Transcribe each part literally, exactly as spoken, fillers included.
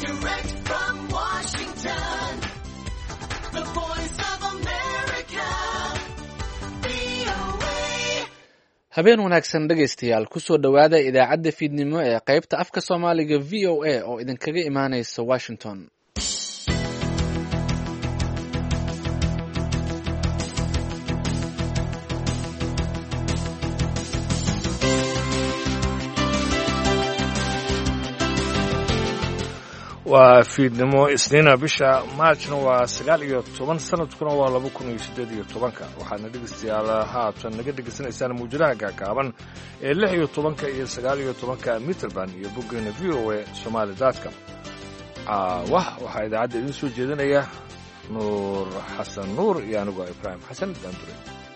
Direct from Washington, the voice of America, V O A. habeen wanaagsan dhegaystayaal kusoo dhowaada idaacadda fiidnimo ee qaybta afka soomaaliga v o a oo idinkaga imaanaysa washington. waa fiidnimo isniina bisha maajna waa sagaal iyo toban sanadkuna waa laba kun iyo siddeed iyo tobanka waxaadna dhegaystayaal haatan naga dhegaysanaysaan muujadaha gaagaaban ee lix iyo tobanka iyo sagaal iyo tobanka mitrband iyo boggeena v o a somaali dotcom. wah waxaa idaacadda idiin soo jeedinaya nuur xasan nuur iyo anigu ibraahim xasan daandure.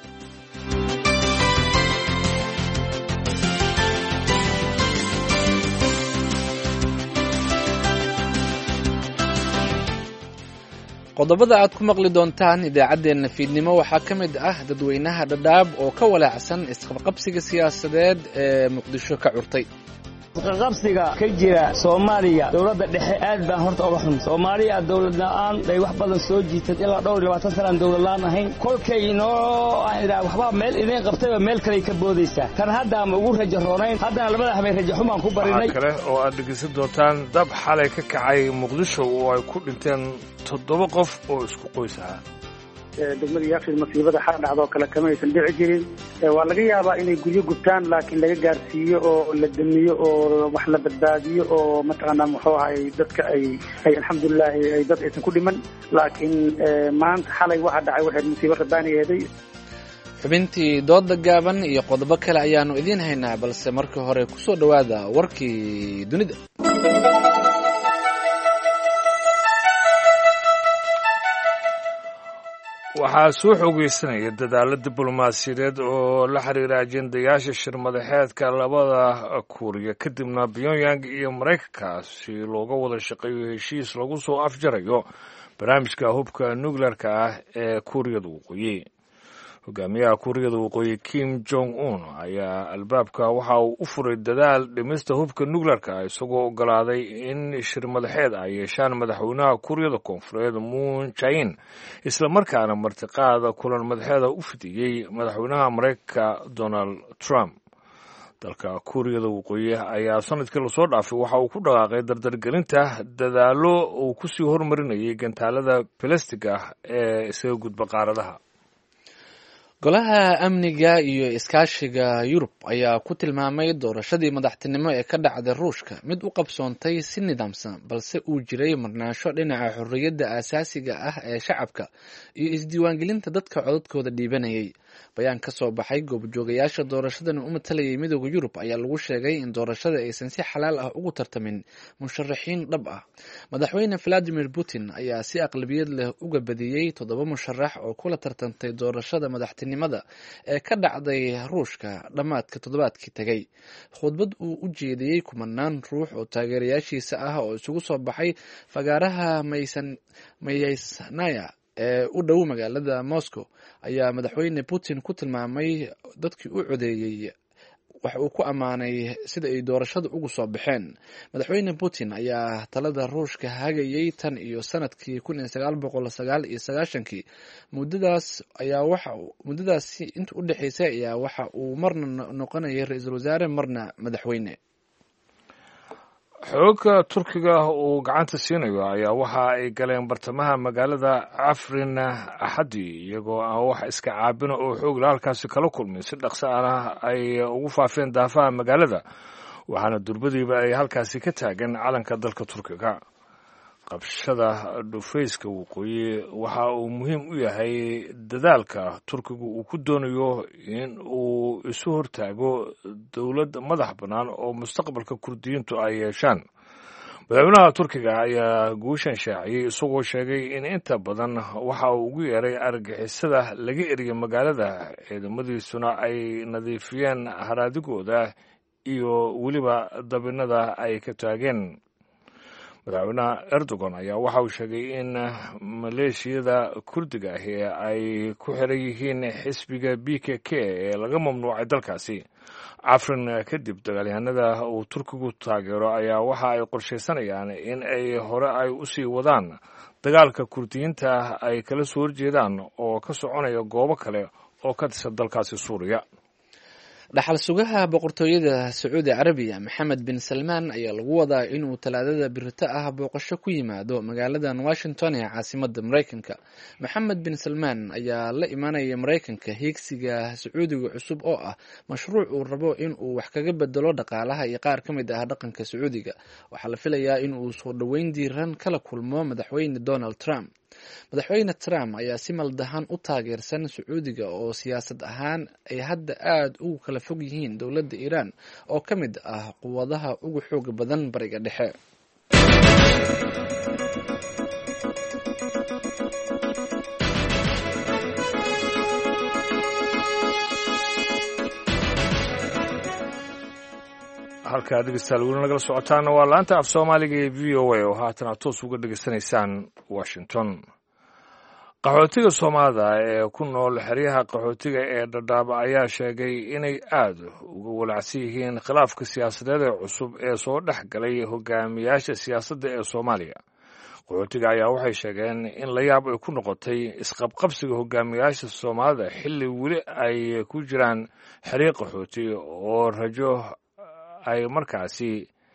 qodobada aad ku maqli doontaan idaacaddeenna fiidnimo waxaa ka mid ah dadweynaha dhadhaab oo ka walaacsan isqabqabsiga siyaasadeed ee muqdisho ka curtay. isqabqabsiga ka jira Soomaaliya dawladda dhexe aad baan horta uga xun. Soomaaliya dawlad la'aan ay wax badan soo jiitay ilaa dhowr iyo labaatan sano dawlad la'aan ahayn. Kolkay inoo ila waxba meel idin qabtay meel kale ka boodaysa. Kan hadda ma ugu rajo roonayn haddana labada habeen rajo xumaan ku barinay. kale oo aad dhegeysan doontaan dab xalay ka kacay muqdisho oo ay ku dhinteen toddoba qof oo isku qoys ah. degmada yaaqil masiibada xal dhacdo kale kama aysan dhici jirin. waa laga yaabaa inay guryo gubtaan laakiin laga gaarsiiyo oo la damiyo oo wax la badbaadiyo oo mataqaanaa muxuu ahay dadka ay ay alxamdulilah ay dad aysan ku dhiman laakiin maanta xalay waxa dhacay waxay masiibo rabaaniyeeday. xubintii dooda gaaban iyo qodobo kale ayaanu idiin haynaa balse markii hore kusoo dhowaada warkii dunida. waxaa soo xoogeysanaya dadaalo diblomaasiyadeed oo la xiriira ajendayaasha shirmadaxeedka labada kuuriya kadibna pyongyang iyo maraykanka si looga wada shaqeeyo heshiis lagu soo afjarayo barnaamijka hubka nuclearka ah ee kuuriyada waqooyi. hogaamiyaha kuuriyada waqooyi kim jong un ayaa albaabka waxa uu u furay dadaal dhimista hubka nuclearka isagoo ogolaaday in shirmadaxeed ay yeeshaan madaxweynaha kuuriyada koonfureed moon jae-in islamarkaana martiqaada kulan madaxeeda u fidiyey madaxweynaha maraykanka donald trump. dalka kuuriyada waqooyi ayaa sanadkii lasoo dhaafay waxa uu ku dhaqaaqay dardargelinta dadaalo uu kusii hormarinayay gantaalada balastiga ee isaga gudba qaaradaha. golaha amniga iyo iskaashiga yurub ayaa ku tilmaamay doorashadii madaxtinimo ee ka dhacday ruushka mid u qabsoontay si nidaamsan balse uu jiray marnaansho dhinaca xorriyadda aasaasiga ah ee shacabka iyo isdiiwaangelinta dadka codadkooda dhiibanayay. bayaan ka soo baxay goobjoogayaasha doorashadan u matalayay midooda yurub ayaa lagu sheegay in doorashada aysan si xalaal ah ugu tartamin musharaxiin dhab ah. madaxweyne valadimir putin ayaa si aqlabiyad leh uga badiyey toddoba musharax oo kula tartantay doorashada madaxtinimada ee ka dhacday ruushka dhammaadka toddobaadkii tegay. khudbad uu u jeediyey kumanaan ruux oo taageerayaashiisa ah oo isugu soo baxay fagaaraha mayaysnaya ee u dhow magaalada moscow ayaa madaxweyne putin ku tilmaamay dadkii u codeeyey wax uu ku ammaanay sida ay doorashada ugu soo baxeen. madaxweyne putin ayaa talada ruushka hagayay tan iyo sanadkii kun iyo sagaal boqol sagaal iyo sagaashankii. muddadaas ayaa waxa muddadaasi inta u dhexaysay ayaa waxa uu marna noqonayay ra-iisul wasaare marna madaxweyne. xoogga turkiga uu gacanta siinayo ayaa waxa ay galeen bartamaha magaalada cafrin axadii iyagoo aan wax iska caabina oo xoogla halkaasi kala kulmin si dhaqso ana ay ugu faafeen daafaha magaalada waxaana durbadiiba ay halkaasi ka taagan calanka dalka turkiga. qabshada dhufayska waqooyi waxa uu muhiim u yahay dadaalka turkigu uu ku doonayo in uu isu hortaago dowlad madax bannaan oo mustaqbalka kurdiyiintu ay yeeshaan. madaxweynaha turkiga ayaa guushan shaaciyey isagoo sheegay in inta badan waxa uu ugu yeeray argagixisada laga eriyay magaalada ciidamadiisuna ay nadiifiyeen haraadigooda iyo weliba dabinada ay ka taageen. madaxweynaha erdogan ayaa waxa uu sheegay in maleeshiyada kurdiga ahi ay ku xiran yihiin xisbiga b k k ee laga mamnuucay dalkaasi. cafrin kadib dagaalyahanada uu turkigu taageero ayaa waxa ay qorshaysanayaan in ay hore ay u sii wadaan dagaalka kurdiyiinta ay kala soo horjeedaan oo ka soconaya goobo kale oo ka tirsan dalkaasi suuriya. dhaxal sugaha boqortooyada sacuudi carabiya maxamed bin salmaan ayaa lagu wadaa inuu talaadada birito ah booqasho ku yimaado magaaladan washington ee caasimada maraykanka. maxamed bin salmaan ayaa la imaanaya maraykanka hiigsiga sacuudiga cusub oo ah mashruuc uu rabo in uu wax kaga bedelo dhaqaalaha iyo qaar ka mid ah dhaqanka sacuudiga. waxaa la filayaa in uu soo dhoweyn diiran kala kulmo madaxweyne donald trump. madaxweyne trump ayaa si maldahan u taageersan sacuudiga oo siyaasad ahaan ay hadda aada ugu kala fog yihiin dowladda iiraan oo ka mid ah quwadaha ugu xooga badan bariga dhexe. halkaa dhegeystayaal weli nagala socotaana waa laanta af soomaaliga ee v o a oo haatan aad toos uga dhegeysanaysaan washington. qaxootiga soomaalida ee ku nool xeryaha qaxootiga ee dhadhaaba ayaa sheegay inay aada uga walacsan yihiin khilaafka siyaasadeed ee cusub ee soo dhex galay hogaamiyaasha siyaasadda ee soomaaliya. qaxootiga ayaa waxay sheegeen in la yaab ay ku noqotay isqabqabsiga hogaamiyaasha soomaalida xilli weli ay ku jiraan xeryo qaxooti oo rajo ay markaasi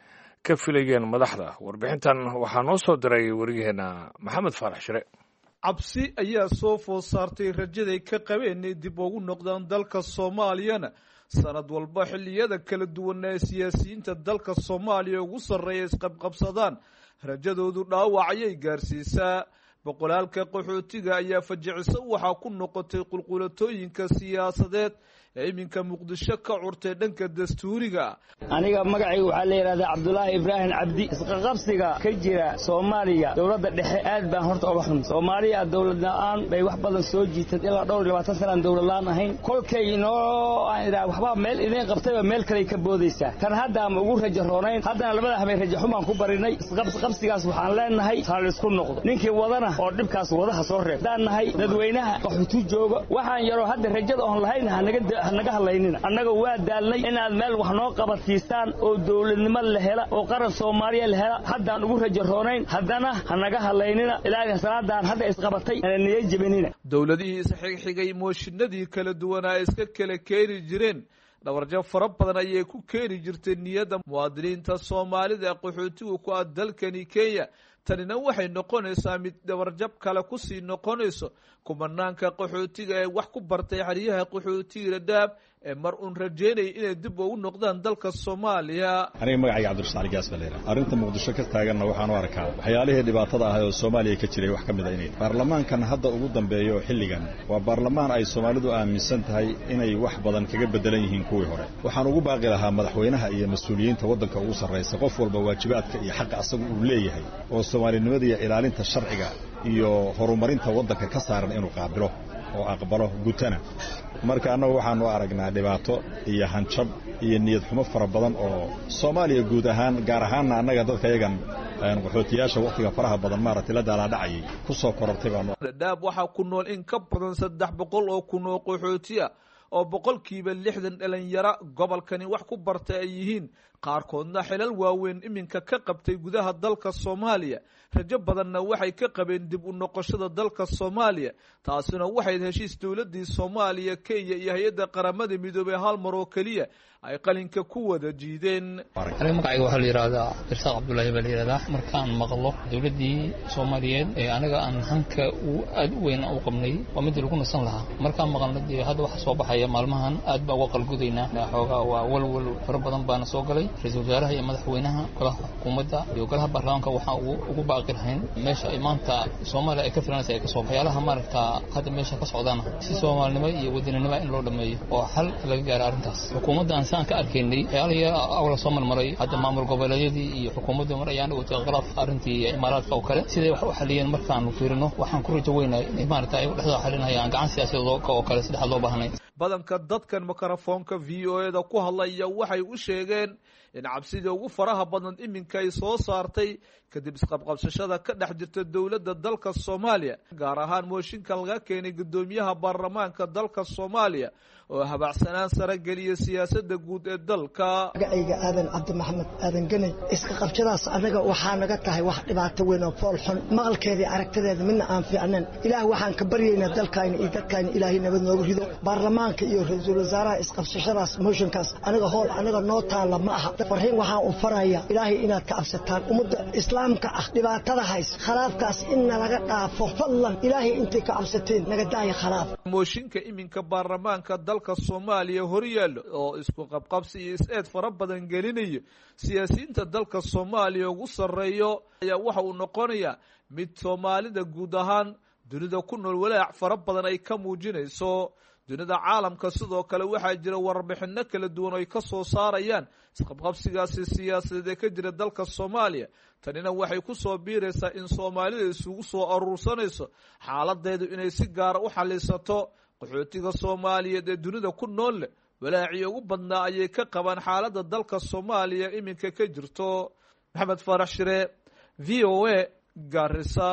ka filayeen madaxda. warbixintan waxaa noo soo diray wariyaheenna maxamed faarax shire. cabsi ayaa soo food saartay rajaday ka qabeen inay dib ugu noqdaan dalka soomaaliyana sanad walba xilliyada kala duwan ee siyaasiyiinta dalka soomaaliya ugu sarreeya isqabqabsadaan rajadoodu dhaawac ayay gaarsiisaa. boqolaalka qaxootiga ayaa fajiciso waxaa ku noqotay qulqulatooyinka siyaasadeed ee iminka muqdisho ka curtay dhanka dastuuriga. aniga magacayga waxaa la yidhahdaa cabdulaahi ibraahim cabdi. isqaqabsiga ka jira soomaaliya dowladda dhexe aad baan horta uga xun. soomaaliya dowlad la-aan bay wax badan soo jiitad ilaa dhowr iyo labaatan sanaan dowlad la-aan ahayn. kolkay inoo aan idhaha waxbaa meel idiin qabtayba meel kaley ka boodaysaa. kan hadda ama ugu rajo roonayn haddana labada habay rajo xumaan ku barinay. isqabsigaas waxaan leenahay ha laysku noqdo. ninkii wadana oo dhibkaas wadaha soo reeb. haddaan nahay dadweynaha qaxooti jooga waxaan yaroo hadda rajada oon lahayn hanaga hanaga hadlaynina. annaga waa daalnay inaad meel wax noo qabadsiistaan oo dowladnimo la hela oo qaran soomaaliya la hela. haddaan ugu rajo roonayn haddana hanaga hadlaynina. ilaahay salaadaan hadda isqabatay ana niyo jebinina. dowladihii isxigxigay mooshinadii kala duwanaa iska kala keeni jireen dhawarjo fara badan ayay ku keeni jirtay niyadda muwaadiniinta soomaalida qaxootigu ku ah dalkani kenya. tanina waxay noqonaysaa mid dhawarjab kale kusii noqonayso kumanaanka qaxootiga ee wax ku bartay xeryaha qaxootiga dhadhaab ee mar uun rajeynaya inay dib ugu noqdaan dalka soomaaliya. aniga magacayga cabdirasaaq gaas baa leeyahay. arrinta muqdisho ka taaganna waxaan u arkaa waxyaalihii dhibaatada ahay oo soomaaliya ka jiray wax ka mid a inay baarlamaankan hadda ugu dambeeyo xilligan waa baarlamaan ay soomaalidu aaminsan tahay inay wax badan kaga bedelan yihiin kuwii hore. waxaan ugu baaqi lahaa madaxweynaha iyo mas-uuliyiinta waddanka ugu sarraysa qof walba waajibaadka iyo xaqa asagu uu leeyahay oo soomaalinimada iyo ilaalinta sharciga iyo horumarinta waddanka ka saaran inuu qaabilo oo aqbalo gutana. marka annagu waxaanu aragnaa dhibaato iyo hanjab iyo niyad xumo fara badan oo soomaaliya guud ahaan gaar ahaanna annaga dadka yagan qaxootiyaasha waqtiga faraha badan maaragtay la daalaadhacayay ku soo korortay baanu. dhadhaab waxaa ku nool in ka badan saddex boqol oo kun oo qaxootiya oo boqolkiiba lixdan dhalinyaro gobolkani wax ku bartay ay yihiin qaarkoodna xilal waaweyn iminka ka qabtay gudaha dalka soomaaliya. rajo badanna waxay ka qabeen dib u noqoshada dalka soomaaliya. taasina waxay heshiis dowladii soomaaliya kenya iyo hay-adda qaramada midoobey hal mar oo keliya ay qalinka ku wada jiideen. aniga magacayga waxaa la yidhahdaa irsaaq cabdullaahi baa la yidhahdaa. markaan maqlo dowladdii soomaaliyeed ee anaga aan hanka uu aad u weyn u qabnay waa midii lagu nasan lahaa. markaan maqalna dee hadda waxa soo baxaya maalmahan aad baa uga qalgudaynaa. xoogaa waa walwal fara badan baana soo galay. ra-iisul wasaaraha iyo madaxweynaha golaha xukuumadda iyo golaha baarlamaanka waxaa ugu baaqi lahayn meesha ay maanta soomaaliya ay ka filanaysa ay ka soo waxyaalaha maaragta hadda meesha ka socdaana si soomaalinimo iyo wadaninimo in loo dhameeyo oo xal laga gaaro arrintaas. xukuumaddan saan ka arkaynay waxyaalihii awla soo marmaray hadda maamul goboleedyadii iyo xukuumadda mar ayaan dhawatay khilaaf arrintii imaaraadka oo kale siday wax u xaliyeen markaanu fiirino waxaan ku rajo weynay inay maaragta ay dhexdooda xalinayaan gacan siyaasadeed oo kale si dhexda loo baahnay. badanka dadkan mikrofoonka v o e da ku hadlaya waxay u sheegeen in cabsida ugu faraha badan iminka ay soo saartay kadib isqabqabsashada ka dhex jirta dowladda dalka soomaaliya gaar ahaan mooshinka laga keenay guddoomiyaha baarlamaanka dalka soomaaliya oo habacsanaan sare geliya siyaasadda guud ee dalka. magacayga aadan cabdi maxamed aadan ganay iska qabshadaas anaga waxaa naga tahay wax dhibaato weyn oo fool xun maqalkeeda iyo aragtideeda midna aan fiicnayn. ilaah waxaan ka baryaynaa dalkayna iyo dadkayna ilaahay nabad noogu rido. baarlamaanka iyo ra'iisul wasaaraha isqabshashadaas mooshinkaas anaga hool anaga noo taala ma aha. farriin waxaan u farayaa ilaahay inaad ka cabsataan ummadda islaamka ah dhibaatada hays khalaafkaas in laga dhaafo fadlan ilaahay intay ka cabsateen naga daaya khalaaf. mooshinka iminka baarlamaanka dalka Soomaaliya horyaalo oo isku qabqabsi iyo is-eed fara badan gelinayo siyaasiyiinta dalka Soomaaliya ugu sareeyo ayaa waxa uu noqonayaa mid Soomaalida guud ahaan dunida ku nool walaac fara badan ay ka muujinayso. dunida caalamka sidoo kale waxaa jira warbixino kala duwan oo ay ka soo saarayaan isqabqabsigaasi siyaasadeed ee ka jira dalka Soomaaliya. tanina waxay ku soo biiraysaa in Soomaalida isugu soo aruursanayso xaaladeedu inay si gaar ah u xalisato. qaxootiga Soomaaliyeed ee dunida ku nool walaaci ugu badnaa ayay ka qabaan xaaladda dalka Soomaaliya iminka ka jirto. Maxamed Farax Shire, V O A, Garissa.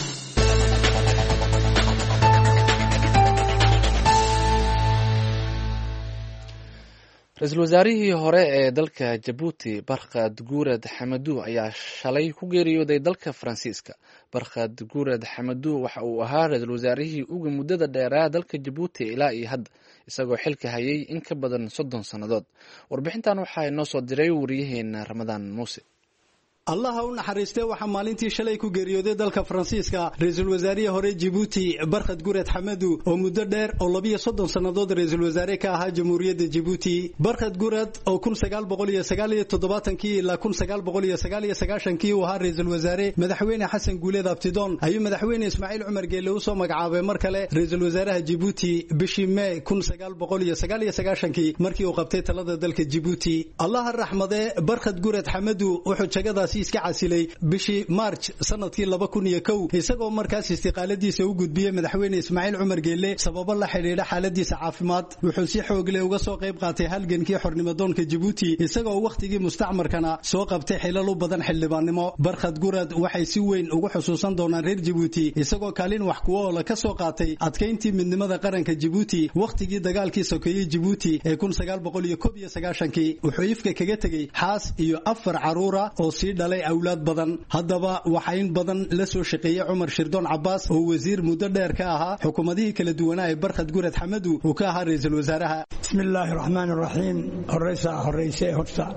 ra-iisul wasaarihii hore ee dalka Jabuuti Barkhad Guurad Xamaduu ayaa shalay ku geeriyooday dalka Faransiiska. Barkhad Guurad Xamaduu waxa uu ahaa ra-iisul wasaarihii ugu muddada dheeraa dalka Jabuuti ilaa iyo hadda isagoo xilka hayay in ka badan soddon sannadood. warbixintan waxaa inoo soo diray wariyaheena Ramadaan Muuse. allaha u naxariistay waxaa maalintii shalay ku geeriyooday dalka Faransiiska ra-iisul wasaarihii hore Djibouti Barkhad Guurad Xamaduu oo muddo dheer oo labiyo soddon sannadood ra-iisul wasaare ka ahaa jamhuuriyadda Djibouti. Barkhad Guurad oo kun sagaal boqol iyo sagaal iyo toddobaatankii ilaa kun sagaal boqol iyo sagaal iyo sagaashankii uu ahaa ra-iisul wasaare madaxweyne Xasan Guuleed Abtidoon ayuu madaxweyne Ismaaciil Cumar Geelle u soo magacaabay mar kale ra-iisul wasaaraha Djibouti bishii May kun sagaal boqol iyo sagaal iyo sagaashankii markii uu qabtay talada dalka Djibouti. allaha raxmade Barkhad Guurad Xamaduu wuxuu jagadaas iska casilay bishii March sanadkii laba kun iyo kow isagoo markaas istiqaaladiisa u gudbiyay madaxweyne Ismaaciil Cumar Geelle sababo la xiriira xaaladiisa caafimaad. wuxuu si xoog leh uga soo qayb qaatay halgankii xornimadoonka Djibouti isagoo waqtigii mustacmarkana soo qabtay xilal u badan xildhibaannimo. Barkhad Guurad waxay si weyn ugu xusuusan doonaan reer Djibouti isagoo kaalin wax ku ool ka soo qaatay adkeyntii midnimada qaranka Djibouti waqtigii dagaalkii sokeeyay Djibouti ee kun sagaal boqol iyo kow iyo sagaashankii. wuxuu ifka kaga tagay xaas iyo afar caruura oo sii dhalay awlaad badan. haddaba waxa in badan la soo shaqeeyay Cumar Shirdoon Cabbaas oo wasiir muddo dheer ka ahaa xukuumadihii kala duwanaa ee Barkhad Guurad Xamaduu uu ka ahaa ra'iisul wasaaraha. bismillaahir rahmaanir rahiim. horeysa horeysa horta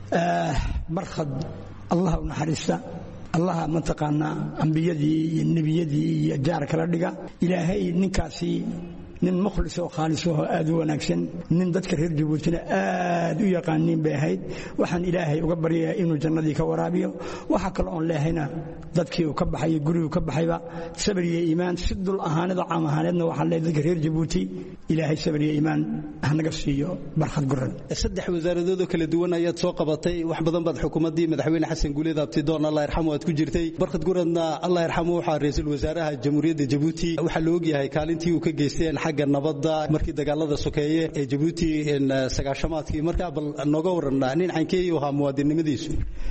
Barkhad Allah u naxariista Allah mataqaana ambiyadii iyo nabiyadii iyo jaar kala dhiga ilaahay ninkaasi nin mukhlis oo khaalis oo aad u wanaagsan nin dadka reer Djibouti aad u yaqaaniin bay ahayd. waxaan ilaahay uga baryayaa inuu jannadii ka waraabiyo. waxa kale oo leehayna dadkii uu ka baxay guriga ka baxayba sabir iyo iimaan sidul ahaanada caam ahaaneedna waxaan leeyahay dadka reer Djibouti ilaahay sabir iyo iimaan hanaga siiyo. Barkhad Guurad saddex wasaaradood oo kala duwan ayaad soo qabatay wax badan baad xukuumadii madaxweyne Xasan Guuleed Abtidoon Allah yarxamo aad ku jirtay. Barkhad Guuradna Allah yarxamo waxa ra'iisul wasaaraha jamhuuriyadda Djibouti waxa loo ogyahay kaalintii uu ka geystay xagga nabadda markii dagaalada sokeeye ee Djibouti in sagaashamaadkii markaa bal nooga waranna nin cankii uu ahaa muwaadinimadiisu.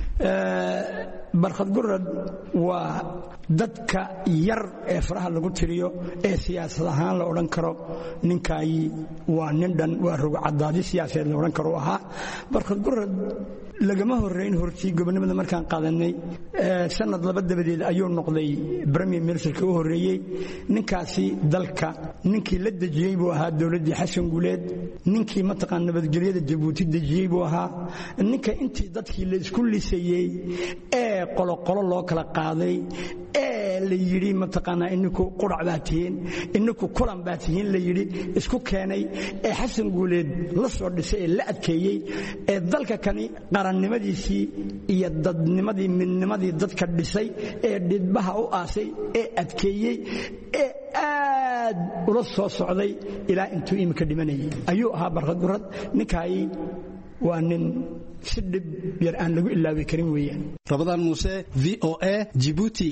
Barkhad Guurad waa dadka yar ee faraha lagu tiriyo ee siyaasad ahaan la oran karo ninkaay waa nin dhan waa rug cadaadi siyaasadeed la oran karo ahaa. Barkhad Guurad lagama horeyn hortii gobonimada markaan qaadanay sanad laba dabadeed ayuu noqday premier minister u horeeyay. ninkaasi dalka ninkii la dejiyay buu ahaa dawladda Xasan Guuleed ninkii mataqaan nabadgelyada Djibouti dejiyay buu ahaa ninka intii dadkii la isku lisayay ee qolo qolo loo kala qaaday ee la yiri mataqaana ininku qurac baatiin ininku kulan baatiin la yiri isku keenay ee Xasan Guuleed la soo dhisay la adkeeyay ee dalka kani qarannimadiisii iyo dadnimadii midnimadii dadka dhisay ee dhidbaha u aasay ee adkeeyay ee aad ula soo socday ilaa intuu imika dhimanayay ayuu ahaa Barkhad Guurad. ninkaay waa nin si dhib yar aan lagu ilaawi karin weeyaan. Ramadaan Muuse, V O A, Djibouti.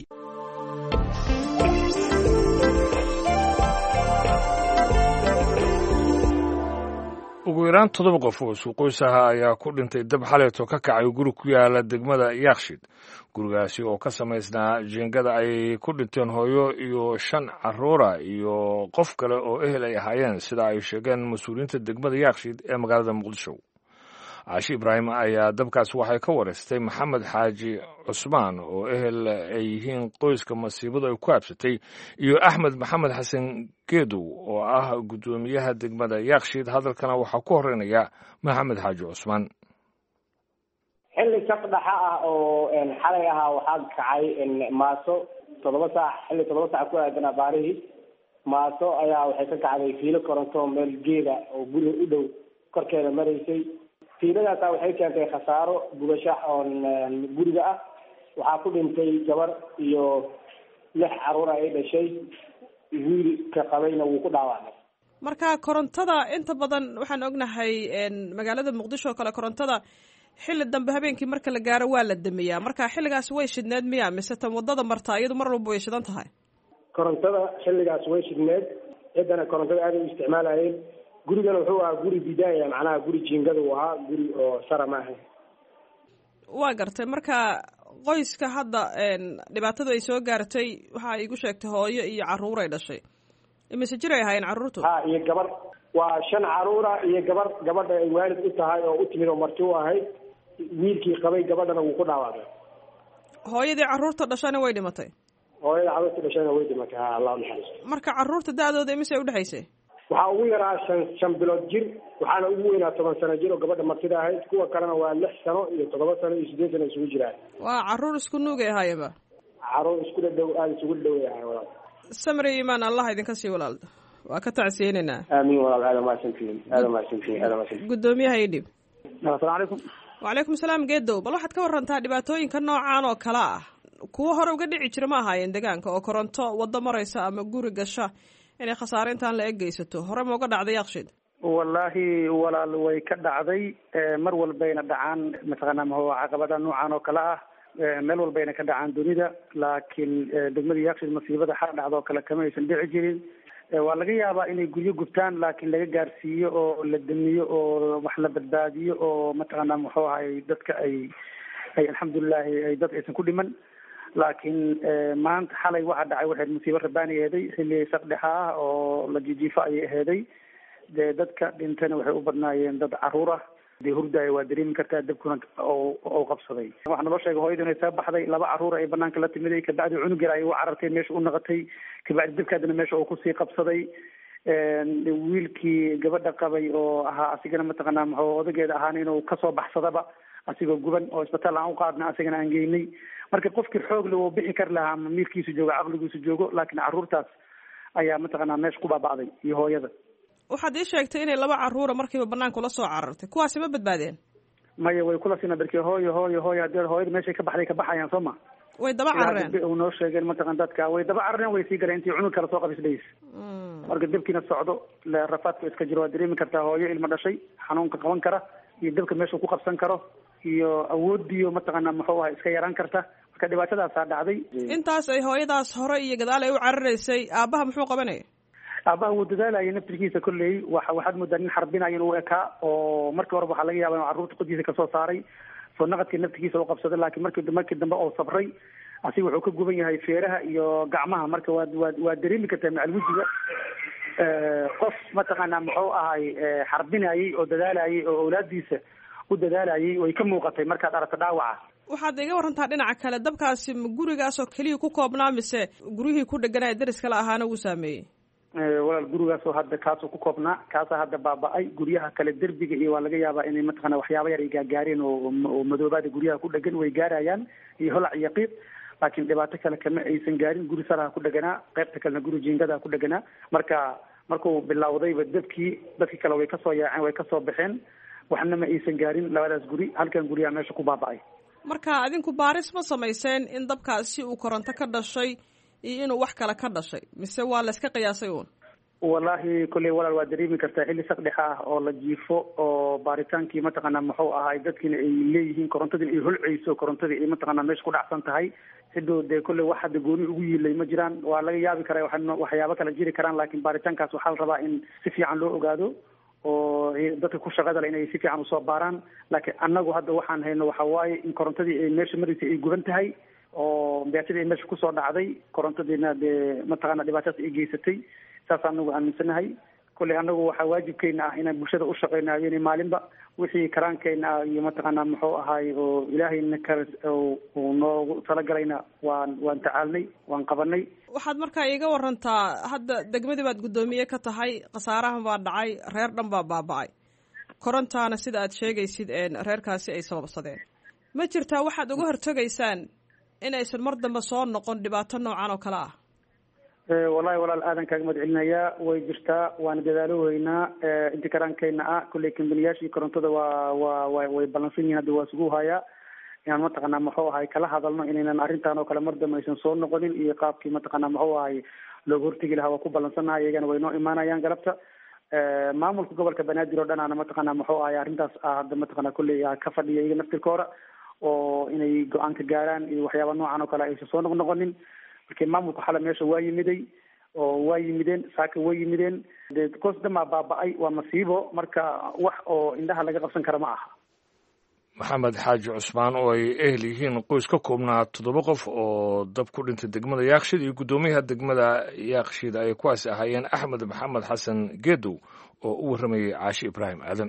ugu yaraan toddoba qof oo suuqoys aha ayaa ku dhintay dab xaleeto ka kacay guri ku yaala degmada yaakshid gurigaasi oo ka samaysnaa jiingada ay ku dhinteen hooyo iyo shan caruura iyo qof kale oo ehel ay ahaayeen sida ay sheegeen mas-uuliyiinta degmada yaakshid ee magaalada muqdisho caashi ibraahim ayaa dabkaas waxay ka wareystay maxamed xaaji cusmaan oo ehel ay yihiin qoyska masiibadu ay ku habsatay iyo axmed maxamed xasan geedow oo ah guddoomiyaha degmada yaakshid hadalkana waxaa ku horeynaya maxamed xaaji cusmaan. xilli saq dhaxa ah oo xalay ahaa waxaa kacay maaso toddoba saac xilli toddoba saac ku aadanaa baarihii maaso ayaa waxay ka kacday fiilo koronto meel geeda oo guriga u dhow korkeeda maraysay. fiiladaasa waxay keentay khasaaro gubasho oon guriga ah. waxaa ku dhintay gabar iyo lix caruura ay dhashay, wiilka qabayna wuu ku dhaawacmay. marka korontada inta badan waxaan ognahay magaalada muqdisho oo kale korontada xilli dambe habeenkii marka la gaaro waa la damiyaa. marka xilligaas way shidneed miya mise tan wadada martaa iyadu mar walba way shidan tahay? korontada xilligaas way shidneed, ciddana korontada aad u isticmaalayeen. gurigana wuxuu ahaa guri bidaaya, macnaha guri jiingada uu ahaa, guri oo sara ma ahayn. waa gartay. marka qoyska hadda dhibaatadu ay soo gaartay waxa igu sheegtay hooyo iyo caruur ay dhashay. imise jir ay ahaayeen caruurtu? ha iyo gabar, waa shan caruura iyo gabar gabadha ay waalid u tahay oo u timid oo marti u ahayd. wiilkii qabay gabadhana wuu ku dhaawacmay. hooyadii caruurta dhashana way dhimatay? hooyada caruurta dhashana way dhimatay. ha allah naxariisto. marka caruurta da-dooda imise u dhexaysay? waxaa ugu yaraa shan shan bilood jir, waxaana ugu weynaa toban sano jir oo gabadha martida ahayd. kuwa kalena waa lix sano iyo toddoba sano iyo sideed sano isugu jiraan. waa caruur isku nuugay ahaayeenba? caruur isku dhadhow, aada isugu dhaway ahay walaal. samri imaan allah idinka sii walaalda. waa ka tacsiyeynaynaa. aamiin walaal, aada mahadsantihiin, aada mahadsantihiin, aada mahadsantihiin. guddoomiyaha idhib. assalaamu calaykum. wacalaykum salaam geedow. bal waxaad ka warantaa dhibaatooyinka noocaan oo kale ah kuwo hore uga dhici jira ma ahaayeen deegaanka oo koronto waddo maraysa ama guri gasha inay khasaare intaan la egeysato hore ma uga dhacday yaakshid? wallaahi walaal way ka dhacday, mar walbayna dhacaan mataqaanaa maho caqabada noocan oo kale ah, meel walbayna ka dhacaan dunida. laakiin degmada yaakshid masiibada xal dhacdo oo kale kama aysan dhici jirin. waa laga yaabaa inay guryo gubtaan, laakiin laga gaarsiiyo oo la damiyo oo wax la badbaadiyo oo mataqaanaa muxuu ahay dadka ay ay alxamdulilahi ay dad aysan ku dhiman. laakiin maanta xalay waxaa dhacay waxay musiibo rabaani aheeday, xilli saqdhexa ah oo la jijiifo ayay aheeday. dee dadka dhintana waxay u badnaayeen dad caruur ah. dee hurdaaya waa dareemi kartaa dabkuna oo qabsaday. waxaa naloo sheegay hooyadu inay soo baxday, laba caruur ay banaanka la timiday, kabacdi cunug yar ay u carartay meesha u naqatay, kabacdi dabkaadana meesha uu kusii qabsaday. wiilkii gabadha qabay oo ahaa asigana mataqaanaa muxuu odageeda ahaan inuu kasoo baxsadaba asigoo guban oo isbitaal aan u qaadna asigana aan geynay. marka qofkii xoogle wuu bixi kari lahaa ama miirkiisu joogo caqligiisu joogo, laakiin caruurtaas ayaa mataqaanaa meesha ku baaba'day iyo hooyada. waxaad ii sheegtay inay laba caruura markiiba banaanka ula soo carartay, kuwaasi ma badbaadeen? maya way kula sina berke hooyo hooyo hooyo hadee hooyada meeshay ka baxday ka baxayaan soo ma. way daba carareen? u noo sheegeen mataqan dadka way daba carareen, way sii galeen intii cunug kala soo qabisdhays. marka dabkiina socdo rafaadka iska jiro waa dareemi kartaa. hooyo ilmo dhashay xanuunka qaban kara iyo dabka meesha ku qabsan karo iyo awoodiyo mataqaanaa muxuu ahay iska yaraan karta. marka dhibaatadaasaa dhacday. intaas ay hooyadaas hore iyo gadaal ay u cararaysay aabaha muxuu qabanaya? aabaha wuu dadaalayay naftirkiisa kolley wa waxaad moodaa nin xarbinayo inuu ekaa oo markii horeba waxaa laga yaaba inuu carruurta qodiisa kasoo saaray soo naqadkii naftigiisa u qabsaday. laakiin markii markii dambe oo sabray asiga wuxuu ka guban yahay feeraha iyo gacmaha. marka waa waa waa dareemi kartaa macal wejiga qof mataqaanaa muxuu ahay xarbinayay oo dadaalayay oo awlaadiisa u dadaalayay way ka muuqatay markaad aragto dhaawaca. waxaad iga warantaa dhinaca kale dabkaasi ma gurigaasoo keliya ku koobnaa mise guryihii ku dheganaya daris kale ahaana wuu saameeyey? walaal gurigaasoo hadda kaasoo ku koobnaa kaasaa hadda baaba-ay. guryaha kale derbiga iyo waa laga yaabaa inay mataqaana waxyaaba yar ay gaagaareen oo oo madoobaada guryaha ku dhegan way gaarayaan iyo holac iyo qiiq. laakiin dhibaato kale kama aysan gaarin. guri saraha ku dheganaa, qaybta kalena guri jiingadaha ku dheganaa. marka markuu bilowdayba dabkii dadkii kale way kasoo yaaceen, way kasoo baxeen, waxna ma aysan gaarin labadaas guri. halkan guryaha meesha ku baaba-ay. marka adinku baaris ma samayseen in dabkaasi uu koronto ka dhashay iyo inuu wax kale ka dhashay mise waa layska qiyaasay uun? wallaahi kolley walaal waa dareemi kartaa xilli saqdhexa ah oo la jiifo oo baaritaankii mataqaanaa muxuu ahay dadkiina ay leeyihiin korontadii ay holceyso, korontadii ay mataqaanaa meesha ku dhacsan tahay. cidoo dee kolley wax hadda gooni ugu yiilay ma jiraan. waa laga yaabi karaa waxyaabo kala jiri karaan, laakiin baaritaankaas waxaa la rabaa in si fiican loo ogaado oo dadka ku shaqada leh inay si fiican usoo baaraan. laakiin annagu hadda waxaan hayno waxa waaye in korontadii ay meesha maraysa ay guban tahay oo beatadii ay meesha kusoo dhacday, korontadiina dee mataqaana dhibaatadaas ay geysatay. saas anagu aaminsanahay. kolley anagu waxaa waajibkeena ah inaan bulshada u shaqeyna habeenay maalinba wixii karaankeena ah iyo mataqaana muxuu ahaay oo ilaahayna ka uu noogu talagalayna waan waan tacaalnay, waan qabanay. waxaad markaa iiga warantaa, hadda degmadii baad guddoomiye ka tahay, khasaarahan baa dhacay, reer dhan baa baaba'ay, korontaana sida aad sheegaysid reerkaasi ay sababsadeen. ma jirtaa waxaad uga hortegaysaan inaysan mar dambe soo noqon dhibaato noocan oo kale ah? wallahi walaal aadan kaaga mahad celinayaa. way jirtaa, waana dadaalo weynaa inti karaankeyna ah. kolley kambaniyaashii korontada waa waa wa way ballansan yihiin, hadda waa isugu hayaa inaan mataqaanaa muxuu ahay kala hadalno inaynan arrintan oo kale mar dambe aysan soo noqonin, iyo qaabkii mataqaanaa muxuu ahay looga hortegi lahaa waa ku ballansanahay. iyagana way noo imaanayaan galabta. maamulka gobolka banaadir oo dhan ana mataqaanaa muxuu ahay arrintaas ah hadda mataqaanaa kolley ka fadhiya iyaga naftirkooda oo inay go-aan ka gaaraan iyo waxyaaba noocan oo kale aysan soo noq noqonin. markii maamulka xala meesha waa yimiday oo waa yimideen, saaka way yimideen, dee koos dhamaa baaba'ay, waa masiibo. marka wax oo indhaha laga qabsan kara ma aha. maxamed xaaji cusmaan oo ay ehel yihiin qoys ka koobnaa toddoba qof oo dab ku dhintay degmada yaaqshid, iyo guddoomiyaha degmada yaaqshid ay kuwaasi ahaayeen axmed maxamed xasan geedow oo u warramayay caashi ibraahim aadan.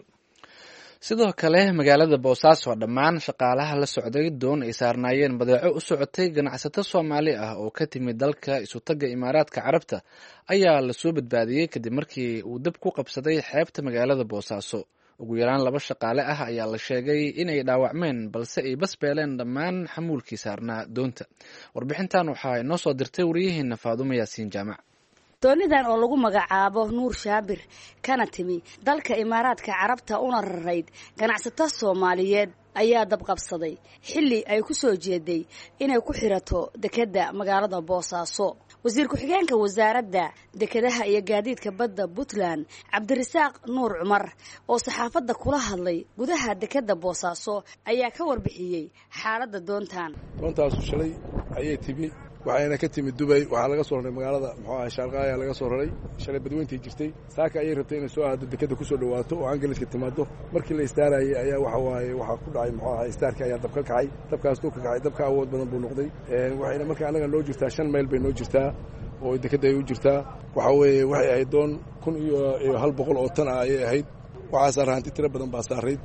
sidoo kale magaalada boosaaso dhammaan shaqaalaha la socday doon ay saarnaayeen badeeco u socotay ganacsato soomaali ah oo ka timid dalka isutaga imaaraadka carabta ayaa lasoo badbaadiyey kadib markii uu dab ku qabsaday xeebta magaalada boosaaso. ugu yaraan laba shaqaale ah ayaa la sheegay inay dhaawacmeen, balse ay basbeeleen dhammaan xamuulkii saarnaa doonta. warbixintan waxaa inoo soo dirtay wariyaheena faadumo yaasiin jaamac. doonidan oo lagu magacaabo nuur shaabir kana timi dalka imaaraadka carabta una rarayd ganacsato soomaaliyeed ayaa dabqabsaday xilli ay ku soo jeeday inay ku xirato dekedda magaalada boosaaso. wasiir ku-xigeenka wasaaradda dekedaha iyo gaadiidka badda puntland cabdirasaaq nuur cumar oo saxaafadda kula hadlay gudaha dekedda boosaaso ayaa ka warbixiyey xaaladda doontan. doontaasu shalay ayay timi, waxayna ka timid dubay. waxaa laga soo raray magaalada muxuu ahay shaarqa ayaa laga soo raray. shalay badweyntii jirtay, saaka ayay rabtay inay soo aado dekedda kusoo dhawaato oo angaliska timaado. markii la istaarayay ayaa waxa waaye waxaa ku dhacay muxuu ahay istaarkii ayaa dab ka kacay. dabkaas duu ka kacay, dabka awood badan buu noqday. waxayna marka annaga noo jirtaa shan mayl bay noo jirtaa oo dekedda ay u jirtaa. waxa weeye waxay ahayd doon kun iyo iyo hal boqol oo tan ah ayay ahayd. waxaa saaraa hanti tiro badan baa saarayd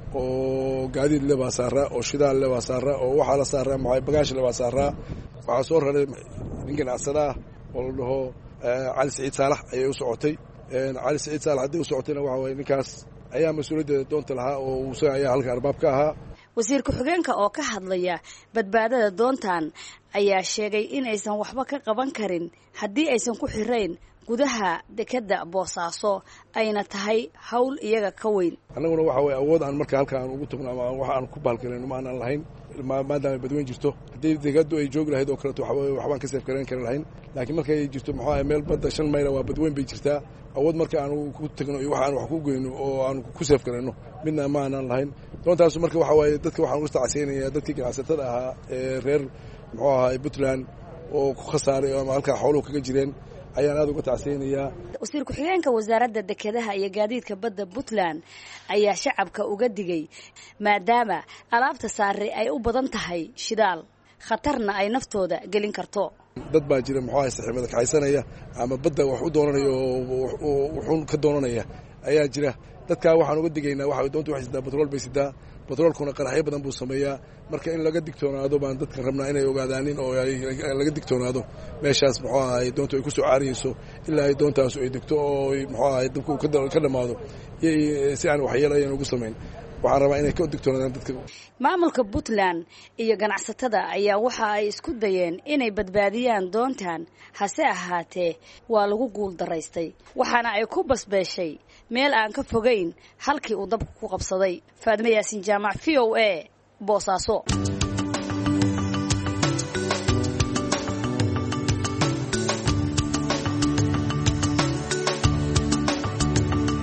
oo gaadiid le baa saaraa, oo shidaal le baa saaraa, oo waxaa la saaraa maxay bagaash le baa saaraa. waxaa soo raray nin ganacsada ah oo la dhaho cali siciid saalax ayay u socotay. cali siciid saalax haddii u socotayna waxa waye ninkaas ayaa mas-uuliyaddeeda doonta lahaa oo isaga ayaa halka arbaab ka ahaa. wasiir ku-xigeenka oo ka hadlaya badbaadada doontan ayaa sheegay in aysan waxba ka qaban karin haddii aysan ku xirayn gudaha dekedda boosaaso, ayna tahay hawl iyaga ka weyn. annaguna waxa weye awood aan marka halka aan ugu tagno ama wax aan ku baalgalayno ma aanan lahayn, maadaama badweyn jirto. haddii dekeddu ay joogi lahayd oo kaleeto waxbaan ka seef garayn kari lahayn. laakiin markay jirto muxuu ahay meel badda shan mayla waa badweyn bay jirtaa. awood marka aan ku tagno iyo wax aan wax ku goyno oo aan ku seef garayno midna ma aanan lahayn. doontaasu marka waxa waaye dadka waxaan ugu istacsiinayaa dadkii ganacsatada ahaa ee reer muxuu ahay puntland oo ku khasaaray ama halkaa xooluhu kaga jireen ayaan aada uga tacsiyeynayaa. wasiir ku-xigeenka wasaaradda dekedaha iyo gaadiidka badda puntland ayaa shacabka uga digay maadaama alaabta saare ay u badan tahay shidaal, khatarna ay naftooda gelin karto. dad baa jira muxuu ahay saxiibada kaxaysanaya ama badda wax u doonanaya oo wuxuun ka doonanaya ayaa jira. dadkaa waxaan uga digaynaa waxa doonta waxay sidaa batrool bay sidaa, batroolkuna qaraxyo badan buu sameeyaa. marka in laga digtoonaado baan dadka rabnaa inay ogaadaanin oo laga digtoonaado meeshaas muxuu ahay doontu ay ku soo caariyeyso ilaa ay doontaasu ay degto oo muxuu ahay dabku ka dhammaado si aan waxyeelo ayan ugu samayn. waxaan rabaa inay ka digtoonaadaan dadka. maamulka puntland iyo ganacsatada ayaa waxa ay isku dayeen inay badbaadiyaan doontan, hase ahaatee waa lagu guul daraystay, waxaana ay ku basbeeshay meel aan ka fogayn halkii uu dabku ku qabsaday. faadime yaasiin jaamac, v o a, boosaaso.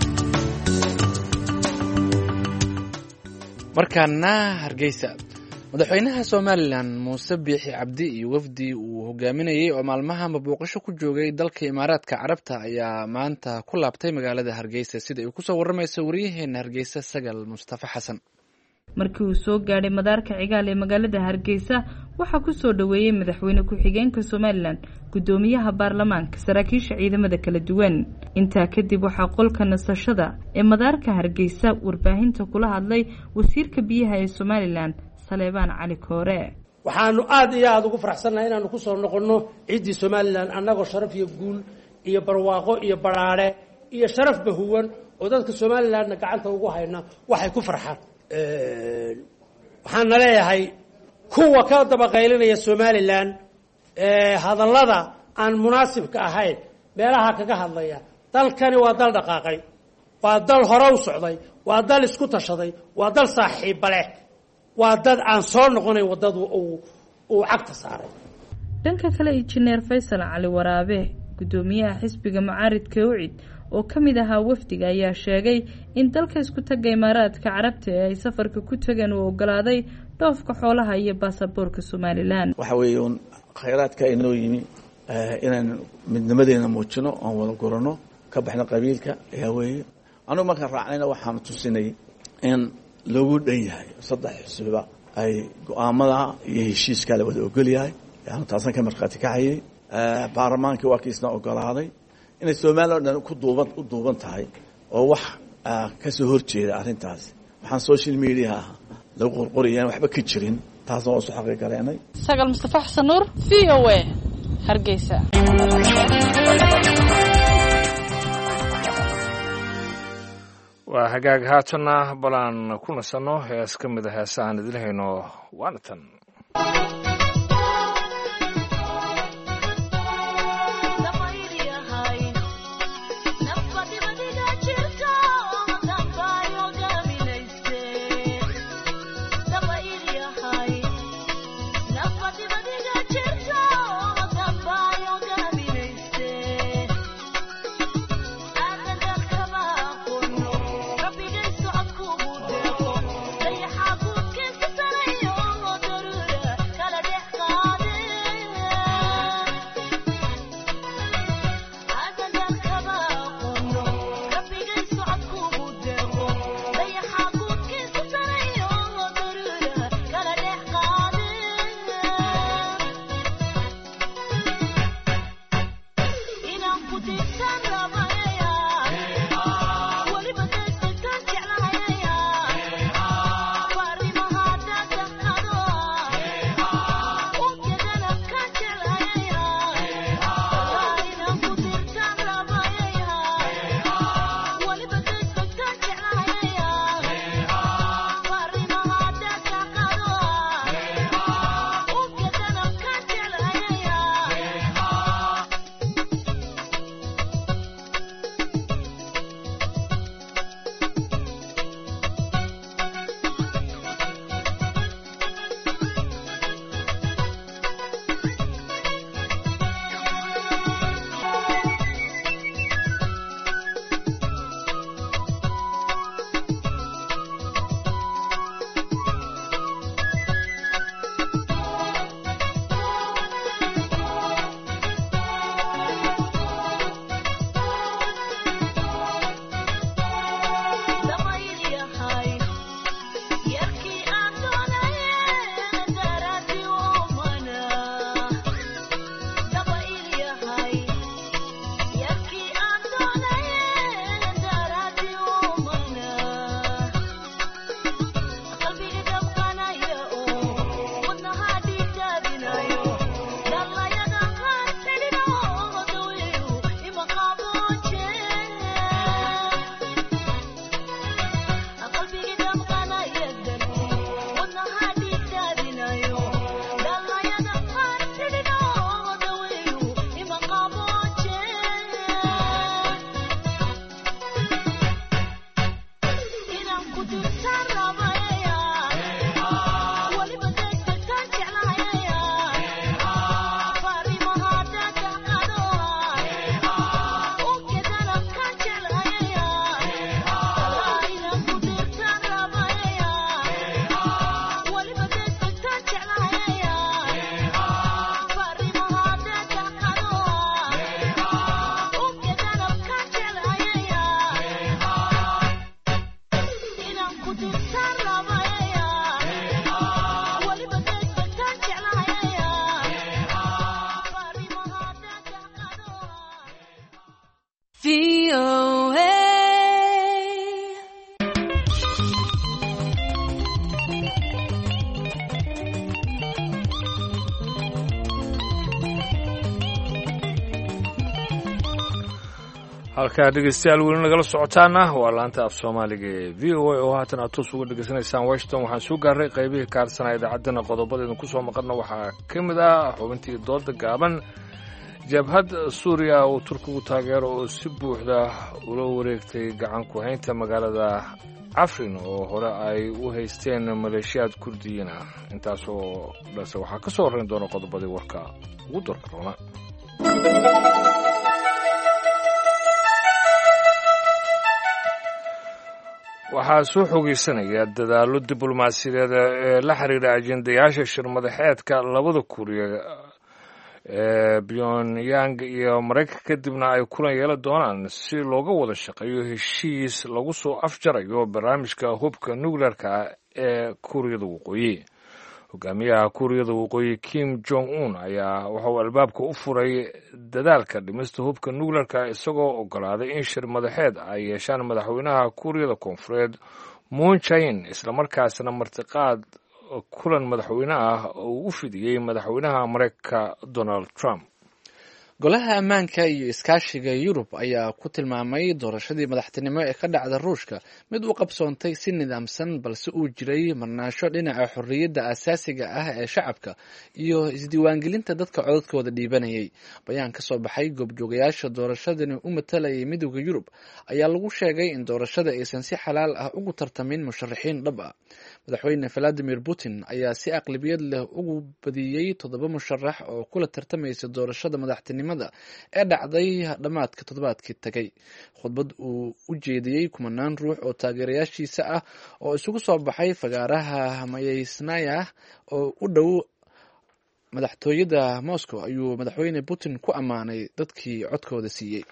markaana hargeysa, madaxweynaha somalilan muuse biixi cabdi iyo wafdi uu hogaaminayey oo maalmahanba booqasho ku joogay dalka imaaraadka carabta ayaa maanta ku laabtay magaalada hargeysa sida ay kusoo waramaysa wariyaheena hargeysa sagal mustafa xasan. markii uu soo gaadhay madaarka cigaal ee magaalada hargeysa waxaa ku soo dhaweeyey madaxweyne ku-xigeenka somalilan gudoomiyaha baarlamaanka saraakiisha ciidamada kala duwan. intaa kadib waxaa qolka nasashada ee madaarka hargeysa warbaahinta kula hadlay wasiirka biyaha ee somalilan saleebaan cali koore. waxaanu aad iyo aada ugu faraxsannahay inaanu ku soo noqonno ciiddii somalilan annagoo sharaf iyo guul iyo barwaaqo iyo badhaadhe iyo sharafba huwan oo dadka somalilanna gacanta ugu hayna waxay ku farxaan. waxaana leeyahay kuwa ka dabaqaylinaya somalilan hadallada aan munaasibka ahayn meelaha kaga hadlaya dalkani waa dal dhaqaaqay, waa dal hore u socday, waa dal isku tashaday, waa dal saaxiiba leh, waa dad aan soo noqonayn waddadu uu cagta saaray. dhanka kale injineer faysal cali waraabe gudoomiyaha xisbiga mucaaridka ucid oo ka mid ahaa wafdiga ayaa sheegay in dalka isku taga imaaraadka carabta ee ay safarka ku tageen uu ogolaaday dhoofka xoolaha iyo baasaboorka somalilan. waxa weeye un khayraadka inoo yimi inaan midnimadeena muujino oon wada gurano ka baxno qabiilka ayaa weeye. anugu markaan raacnayna waxaanu tusinay in loogu dhan yahay saddex xisbiba ay go-aamada iyo heshiiskaa la wada ogol yahay. yaanu taasan ka markhaati kacayay. baarlamaankii waa kiisna ogolaaday inay somalilan o dhan ku duuban u duuban tahay oo wax ka soo horjeeda arrintaasi waxaan social mediaha lagu qorqorayaan waxba ka jirin taasna waa soo xaqiiqaleenay. sagal mustafa xasan nuur v o a hargeysa. waa hagaag haatana balaan ku nasanno hees ka mid a heesahaan idin hayno waana tan. Kala halkaa dhegeystayaal weli nagala socotaana waa laanta af soomaaliga ee v o a oo haatan aad toos uga dhegeysanaysaan washington. waxaan soo gaaray qaybihii kaarsanaa idaacaddana qodobadeedin ku soo maqanna waxaa ka mid ah xubintii dooda gaaban, jabhad suuriya oo turkigu taageero oo si buuxda ula wareegtay gacan ku haynta magaalada cafrin oo hore ay u haysteen maleeshiyaad kurdiyiin ah. intaasoo dhase waxaa ka soo horrayn doona qodobadii warka ugu doorka roona. waxaa soo xoogeysanaya dadaallo diblomaasiyadeed ee la xiriira ajendayaasha shirmadaxeedka labada kuuriya ee pyongyang iyo maraykanka kadibna ay kulan yeelan doonaan si looga wada shaqeeyo heshiis lagu soo afjarayo barnaamijka hubka nuclearka ee kuuriyada waqooyi. hogaamiyaha kuuriyada waqooyi Kim Jong Un ayaa wuxuu albaabka u furay dadaalka dhimista hubka nuclearka isagoo ogolaaday in shir madaxeed ay yeeshaan madaxweynaha kuuriyada koonfureed Moon Jae-in islamarkaasna martiqaad kulan madaxweyne ah oo u fidiyey madaxweynaha Mareykanka Donald Trump. golaha ammaanka iyo iskaashiga Yurub ayaa ku tilmaamay doorashadii madaxtinimo ee ka dhacda Ruushka mid u qabsoontay si nidaamsan balse uu jiray marnaasho dhinaca xorriyadda asaasiga ah ee shacabka iyo isdiiwaangelinta dadka codadkooda dhiibanayay. bayaan ka soo baxay goobjoogayaasha doorashadani u matalayay midowda Yurub ayaa lagu sheegay in doorashada aysan si xalaal ah ugu tartamin musharaxiin dhab ah. madaxweyne Vladimir Putin ayaa si aqlabiyad leh ugu badiyey toddoba musharax oo kula tartamaysa doorashada madaxtinimo ee dhacday dhammaadka toddobaadkii tagay. khudbad uu u jeediyey kumanaan ruux oo taageerayaashiisa ah oo isugu soo baxay fagaaraha mayeysnaya oo u dhow madaxtooyada Moscow ayuu madaxweyne Putin ku ammaanay dadkii codkooda siiyey.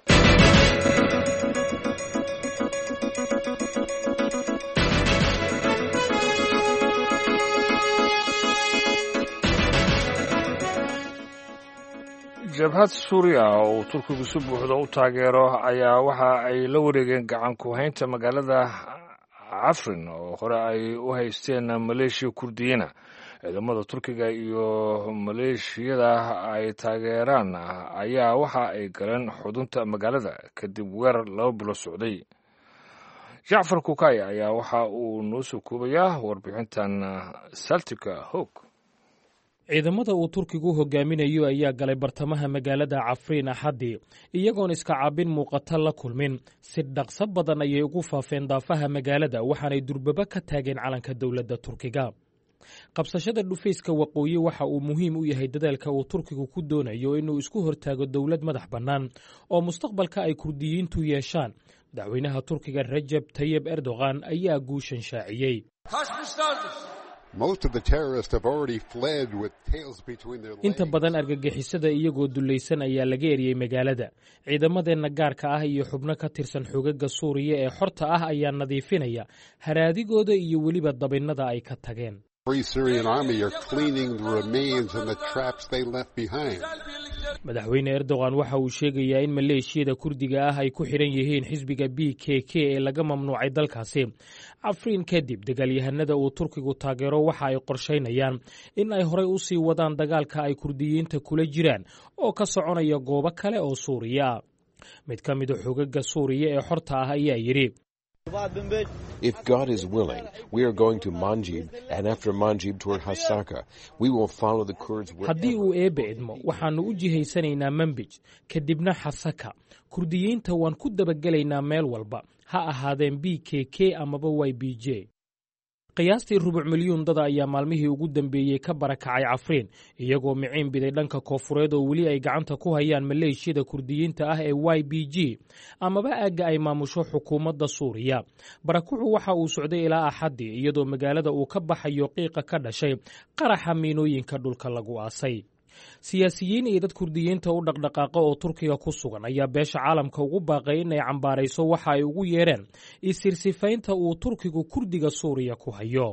jabhad suuriya oo turkigu si buuxda u taageero ayaa waxa ay la wareegeen gacan ku haynta magaalada cafrin oo hore ay u haysteen maleeshiya kurdiyiina. ciidamada turkiga iyo maleeshiyada ay taageeraan ayaa waxa ay galeen xudunta magaalada kadib weerar laba bilo socday. jacfar kukay ayaa waxa uu noo soo koobayaa warbixintan saltika hog. ciidamada uu turkigu hogaaminayo ayaa galay bartamaha magaalada cafriin axaddii iyagoon iska caabin muuqata la kulmin. si dhaqso badan ayay ugu faafeen daafaha magaalada waxaanay durbaba ka taageen calanka dowladda turkiga. qabsashada dhufayska waqooyi waxa uu muhiim u yahay dadaalka uu turkigu ku doonayo inuu isku hortaago dowlad madax bannaan oo mustaqbalka ay kurdiyiintu yeeshaan. madaxweynaha turkiga Rajab Tayyip Erdogan ayaa guushan shaaciyey. inta badan argagixisada iyagoo dulaysan ayaa laga eriyey magaalada. ciidamadeenna gaarka ah iyo xubno ka tirsan xoogagga Suuriya ee xorta ah ayaa nadiifinaya haraadigooda iyo weliba dabinnada ay ka tageen. madaxweyne Erdogan waxa uu sheegayaa in maleeshiyada kurdiga ah ay ku xiran yihiin xisbiga B K K ee laga mamnuucay dalkaasi. cafriin kadib dagaalyahanada uu turkigu taageero waxa ay qorshaynayaan in ay horey u sii wadaan dagaalka ay kurdiyiinta kula jiraan oo ka soconaya goobo kale oo Suuriya. mid ka mid ah xoogagga Suuriya ee xorta ah ayaa yidhi: If God is willing, we are going to Manjib, and after Manjib toward Hasaka. We will follow the Kurds. haddii uu eebbe idmo waxaannu u jihaysanaynaa Manbij kadibna Hasaka. kurdiyiinta waan ku dabagelaynaa meel walba, ha ahaadeen B K K amaba Y B J. qiyaastii rubuc milyuun dada ayaa maalmihii ugu dambeeyey ka barakacay cafriin iyagoo miciin biday dhanka koonfureed oo weli ay gacanta ku hayaan maleeshiyada kurdiyiinta ah ee Y B G amaba aagga ay maamusho xukuumadda Suuriya. barakucu waxa uu socday ilaa axaddii iyadoo magaalada uu ka baxayo qiiqa ka dhashay qaraxa miinooyinka dhulka lagu aasay. siyaasiyiin iyo dad kurdiyiinta u dhaqdhaqaaqa oo Turkiga ku sugan ayaa beesha caalamka ugu baaqay inay cambaarayso waxa ay ugu yeereen isirsifaynta uu Turkigu kurdiga Suuriya ku hayo.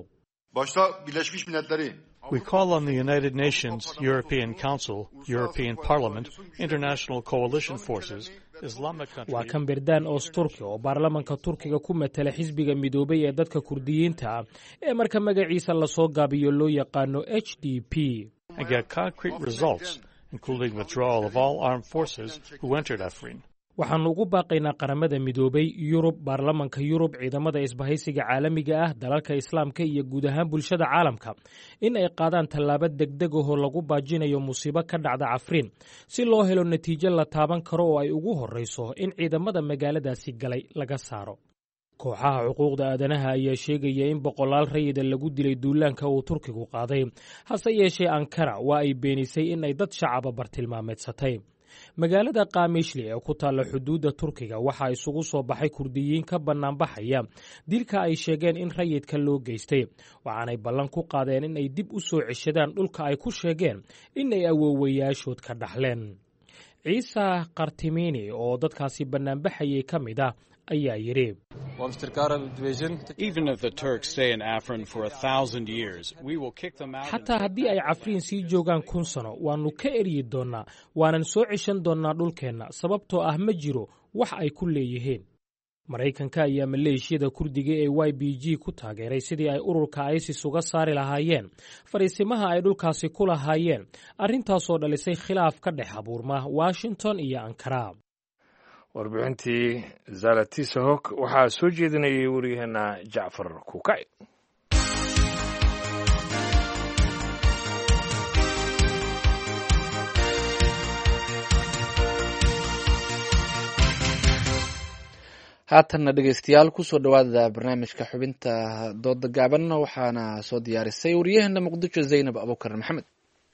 We call on the United Nations, European Council, European Parliament, International Coalition Forces, Islamic countries. waa kan Berdaan Osturki oo baarlamanka Turkiga ku matala xisbiga midoobay ee dadka kurdiyiinta ah ee marka magaciisa la soo gaabiyo loo yaqaano H D P. and get concrete results, including withdrawal of all armed forces who entered Afrin. waxaannu ugu baaqaynaa qaramada midoobay yurub baarlamanka yurub ciidamada isbahaysiga caalamiga ah dalalka islaamka iyo guud ahaan bulshada caalamka in ay qaadaan tallaabo degdeg ahoo lagu baajinayo musiibo ka dhacda cafriin si loo helo natiijo la taaban karo oo ay ugu horrayso in ciidamada magaaladaasi galay laga saaro kooxaha xuquuqda aadanaha ayaa sheegaya in boqolaal rayida lagu dilay duulaanka uu turkigu qaaday hase yeeshee ankara waa ay beenisay in ay dad shacaba bartilmaameedsatay magaalada kaamishli ee ku taalla xuduudda turkiga waxaa isugu soo baxay kurdiyiin ka bannaanbaxaya dilka ay sheegeen in rayidka loo geystay waxaanay ballan ku qaadeen in ay dib u soo ceshadaan dhulka ay ku sheegeen in ay awoowayaashood ka dhaxleen ciise kartimini oo dadkaasi bannaanbaxayay ka mid ah ayaa yidhi xataa haddii ay cafriin sii joogaan kun sano waannu ka eryi doonnaa waanan soo ceshan doonnaa dhulkeenna sababtoo ah ma jiro wax ay ku leeyihiin maraykanka ayaa maleeshiyada kurdiga ee y b g ku taageeray sidii ay ururka isis uga saari lahaayeen fariisimaha ay dhulkaasi ku lahaayeen arrintaasoo dhalisay khilaaf ka dhex abuurma washington iyo ankara warbixintii zalatisahok waxaa soo jeedinayay waryaheena jacfar kukay haatanna dhegeystayaal kusoo dhowaada barnaamijka xubinta dooda gaaban waxaana soo diyaarisay waryaheena muqdisho zaynab abukar maxamed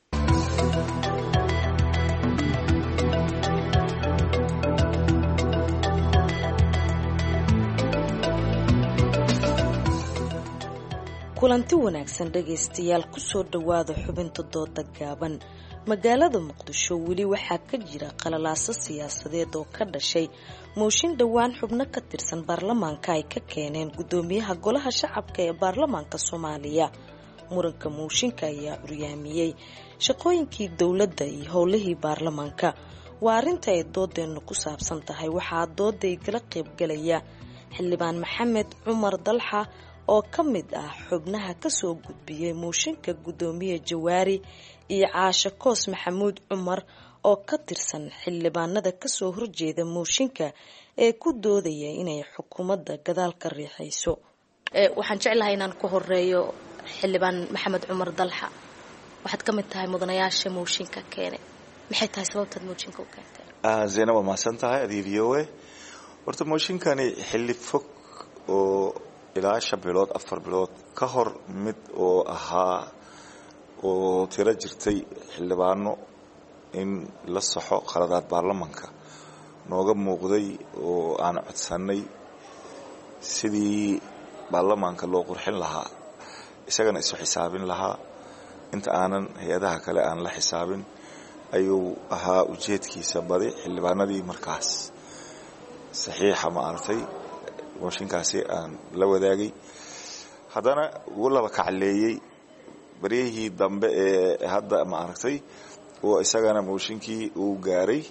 kulanti wanaagsan dhegaystayaal kusoo dhowaada xubinta dooda gaaban magaalada muqdisho weli waxaa ka jira qalalaaso siyaasadeed oo ka dhashay mooshin dhowaan xubno ka tirsan baarlamaanka ay ka keeneen gudoomiyaha golaha shacabka ee baarlamaanka soomaaliya muranka mooshinka ayaa curyaamiyey shaqooyinkii dowladda iyo howlihii baarlamaanka waa arrinta ay doodeenu ku saabsan tahay waxaa dooday kala qaybgalaya xildhibaan maxamed cumar dalxa oo ka mid ah xubnaha kasoo gudbiyey mooshinka gudoomiye jawaari iyo caashe koos maxamuud cumar oo ka tirsan xildhibaanada kasoo horjeeda mooshinka ee ku doodaya inay xukuumadda gadaal ka riixayso waxaan jeclahay inaan ku horeeyo xildhibaan maxamed cumar dalxa waxaad ka mid tahay mudanayaasha mooshinka keenay maxay tahay sababtaad mooshinka u keentay zaynab waa mahadsan tahay adiidiyowe horta mooshinkani xilli fog oo ilaa shan bilood afar bilood ka hor mid oo ahaa oo tiro jirtay xildhibaano in la saxo qaladaad baarlamaanka nooga muuqday oo aan codsanay sidii baarlamaanka loo qurxin lahaa isagana isu xisaabin lahaa inta aanan hay-adaha kale aan la xisaabin ayuu ahaa ujeedkiisa badi xildhibaanadii markaas saxiixa ma aragtay mooshinkaasi aan la wadaagay haddana ugu laba kacleeyey baryahii dambe ee hadda ma aragtay oo isagana mooshinkii uu gaaray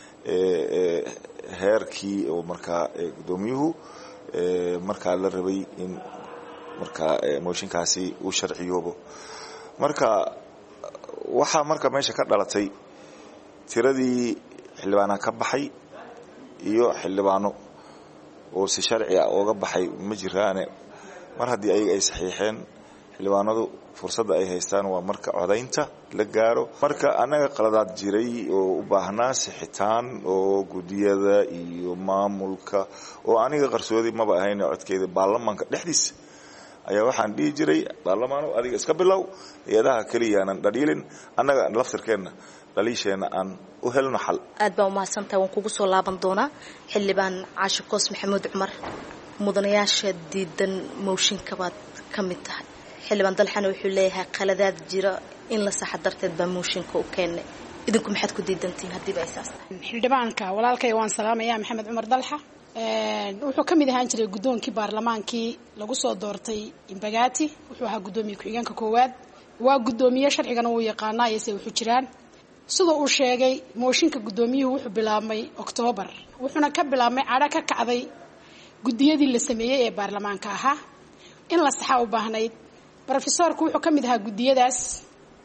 heerkii oo markaa gudoomiyuhu markaa la rabay in markaa mooshinkaasi uu sharciyoobo marka waxaa marka meesha ka dhalatay tiradii xildhibaana ka baxay iyo xildhibaano oo si sharci ah ooga baxay ma jiraane mar haddii ayaga ay saxiixeen xildhibaanadu fursadda ay haystaan waa marka codaynta la gaaro marka annaga qaladaad jiray oo u baahnaa sixitaan oo gudiyada iyo maamulka oo aniga qarsoodi maba ahayn codkeeda baarlamaanka dhexdiisa ayaa waxaan dhihi jiray baarlamaano adiga iska bilow hay-adaha keliyaanan dhadhiilin annaga laftirkeenna dhaliisheenna aan u helno xal aad baa umahadsantahay waan kugu soo laaban doonaa xildhibaan caashe koos maxamuud cumar mudanayaasha diidan mooshinka baad ka mid tahay xildhibaan dalxana wuxuu leeyahay qaladaad jira in la saxa darteed baa mooshinka u keennay idinku maxaad ku diidantihiin haddiiba ay saas tahay xildhibaanka walaalkay waan salaamayaa maxamed cumar dalxa wuxuu ka mid ahaan jiray guddoonkii baarlamaankii lagu soo doortay imbagaati wuxuu ahaa guddoomiye ku-xigeenka koowaad waa guddoomiye sharcigana wuu yaqaanaa iyose wuxuu jiraan sida uu sheegay mooshinka guddoomiyuhu wuxuu bilaabmay oktoobar wuxuuna ka bilaabmay cadho ka kacday guddiyadii la sameeyey ee baarlamaanka ahaa in la saxa u baahnayd brofesoorku wuxuu ka mid ahaa guddiyadaas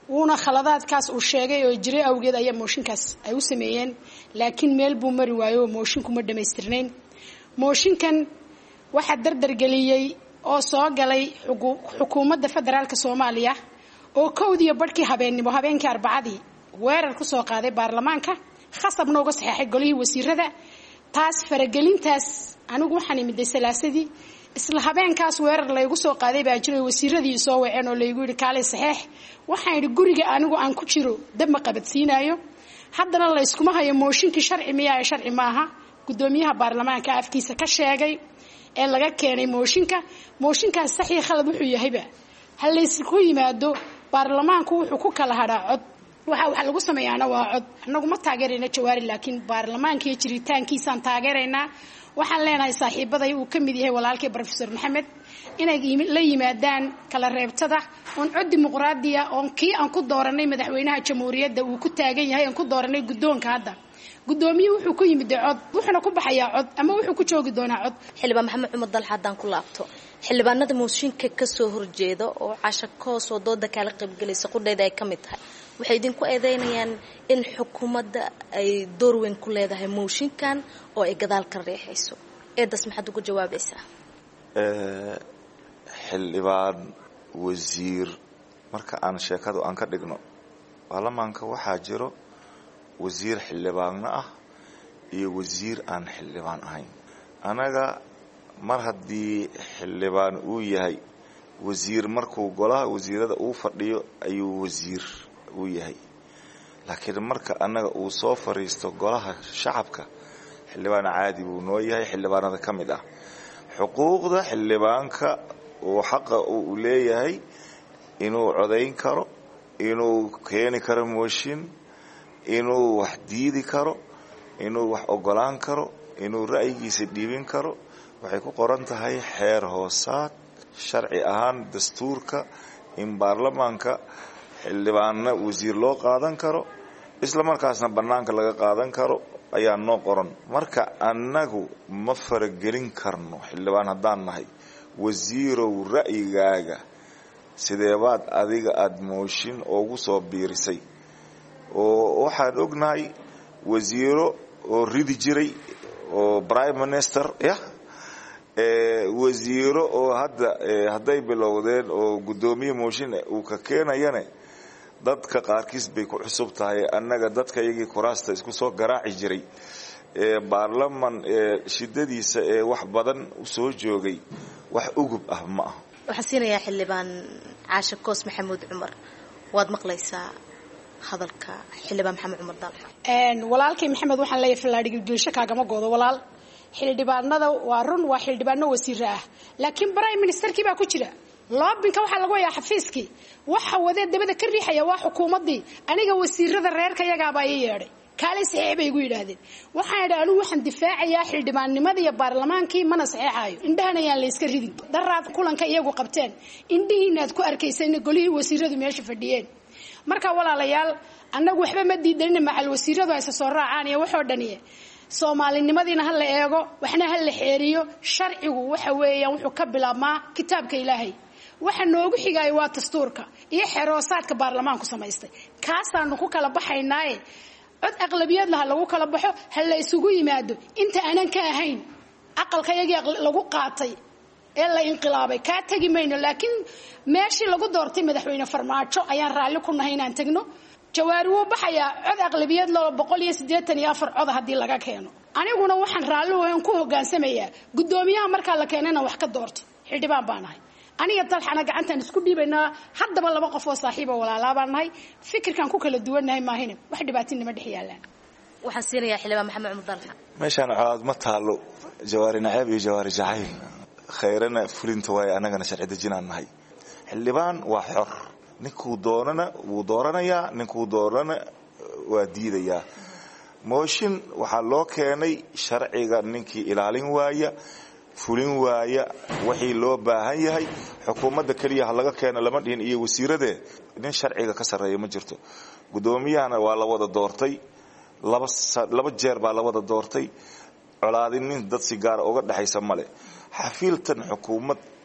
wuuna khaladaadkaas uu sheegay oo jiray awgeed ayaa mooshinkaas ay u sameeyeen laakiin meel buu mari waayo moshinku ma dhamaystirnayn mooshinkan waxaa dardargeliyey oo soo galay xukuumadda federaalka Soomaaliya oo kowdiyo barkii habeennimo habeenkii arbacadii weerar ku soo qaaday baarlamaanka khasabna uga saxeexay golihii wasiirada taas faragelintaas anigu waxaan imiday salaasadii isla habeenkaas weerar laygu soo qaaday baa jiray wasiiradii soo waceen oo laygu yiri kaalay saxeex waxaan yiri guriga anigu aan ku jiro dab ma qabadsiinayo haddana la iskuma hayo mooshinkii sharci miyaa sharci maaha gudoomiyaha baarlamaanka afkiisa ka sheegay ee laga keenay mooshinka mooshinkaas saxiix khalad wuxuu yahayba hal la isku yimaado baarlamaanku wuxuu ku kala hadhaa cod waxa waxa lagu sameeyaana waa cod anagu ma taageerayna jawaari laakiin baarlamaanka iyo jiritaankiisaan taageeraynaa waxaan leenahay saaxiibaday uu ka mid yahay walaalkay professor Maxamed inay la yimaadaan kala reebtada on cod dimuqraadiya on kii aan ku dooranay madaxweynaha jamhuuriyadda uu ku taagan yahay aan ku dooranay gudoonka hadda gudoomiye wuxuu ku yimid cod wuxuuna ku baxayaa cod ama wuxuu ku joogi doonaa cod xildhibaan maxamed cumar dalxa hadaan ku laabto xildhibaanada mooshinka ka soo horjeeda oo casho koos oo dooda kala qayb galaysa qudheeda ay kamid tahay waxay idinku eedeynayaan in xukuumadda ay door weyn ku leedahay mooshinkan oo ay gadaal ka reexayso eedas maxaad ugu jawaabaysaa ee xildhibaan wasiir marka aan sheekadu aan ka dhigno baarlamaanka waxaa jiro wasiir xildhibaanna ah iyo wasiir aan xildhibaan ahayn anaga mar haddii xildhibaan uu yahay wasiir markuu golaha wasiirada uu fadhiyo ayuu wasiir uu yahay laakiin marka anaga uu soo fariisto golaha shacabka xildhibaan caadi buu noo yahay xildhibaanada ka mid ah xuquuqda xildhibaanka oo xaqa uu leeyahay inuu codayn karo inuu keeni karo mooshin inuu wax diidi karo inuu wax ogolaan karo inuu ra'yigiisa dhiibin karo waxay ku qoran tahay xeer hoosaad sharci ahaan dastuurka in baarlamaanka xildhibaanna wasiir loo qaadan karo isla markaasna banaanka laga qaadan karo ayaa noo qoran marka annagu ma faragelin karno xildhibaan haddaan nahay wasiirow ra'yigaaga sideebaad adiga aad mooshin ugu soo biirisay oo waxaan ognahay wasiiro oo ridi jiray oo prime minister ya ee wasiiro oo hadda haday bilowdeen oo gudoomiye mooshin uu ka keenayane dadka qaarkiis bay ku cusub tahay annaga dadka iyagii kuraasta isku soo garaaci jiray ee baarlamaan ee shidadiisa ee wax badan u soo joogay wax ugub ah ma aha waxaan siinayaa xildhibaan caashe koos maxamuud cumar waad maqlaysaa hadalka xildhibaan maxamed cumar dalxa een walaalkay maxamed waxaan leeyahay falaadhiga geesho kaagama goodo walaal xildhibaanada waa run waa xildhibaano wasiir ah laakiin prime ministerkii baa ku jira loobinka waxa lagu yahay xafiiskii waxa wada dabada ka riixaya waa xukuumadii aniga wasiirada reerka yaga baa ay yeedhay kaalay saxiix bay igu yiraahdeen waxaan idhaahdo waxaan difaacayaa xildhibaannimada iyo baarlamaankii mana saxiixayo indhahana yaan la iska ridin daraad kulanka iyagu qabteen indhihiinaad ku arkaysay golihii wasiiradu meesha fadhiyeen marka walaalayaal annagu waxba ma diidanin macal wasiiradu ay soo raacaan iyo waxoo dhaniye Soomaalinimadina hal la eego waxna hal la xeeriyo sharcigu waxa weeyaan wuxuu ka bilaabmaa kitaabka Ilaahay waxa noogu xigay waa dastuurka iyo xeroosaadka baarlamaanku samaystay kaasaanu ku kala baxaynaa cod aqlabiyad laha lagu kala baxo hal la isugu yimaado inta aanan ka ahayn aqalka yaga lagu qaatay ee la inqilaabay ka tagi mayno laakiin meeshii lagu doortay madaxweyne farmaajo ayaan raali ku nahay inaan tagno jawaari wuu baxayaa cod aqlabiyad laba boqol iyo siddeetan iyo afar cod haddii laga keeno aniguna waxaan raali weyn ku hogaansamayaa gudoomiyaha marka la keenana wax ka doorto xildhibaan baan ahay aniga dalxana gacantan isku dhiibaynaa haddaba laba qof oo saaxiib oo walaala baan nahay fikirkan ku kala duwanahay maahine wax dhibaatinimo dhex yaalaan waxaan siinayaa xildhibaan maxamed cumar dalxa meeshaan calaad ma taalo jawaari nacaab iyo jawaari jacayl khayrana fulinta way anagana sharci dejinaan nahay xildhibaan waa xor ninkuu doonana wuu dooranayaa ninkuu doonana waa diidayaa mooshin waxaa loo keenay sharciga ninkii ilaalin waaya fulin waaya wixii loo baahan yahay xukuumadda kaliya laga keeno lama dhihin iyo wasiirade nin sharciga ka sareeyo ma jirto gudoomiyahana waa la wada doortay laba laba jeer baa la wada doortay colaadin nin dad si gaar uga dhaxaysa male xafiiltan xukuumad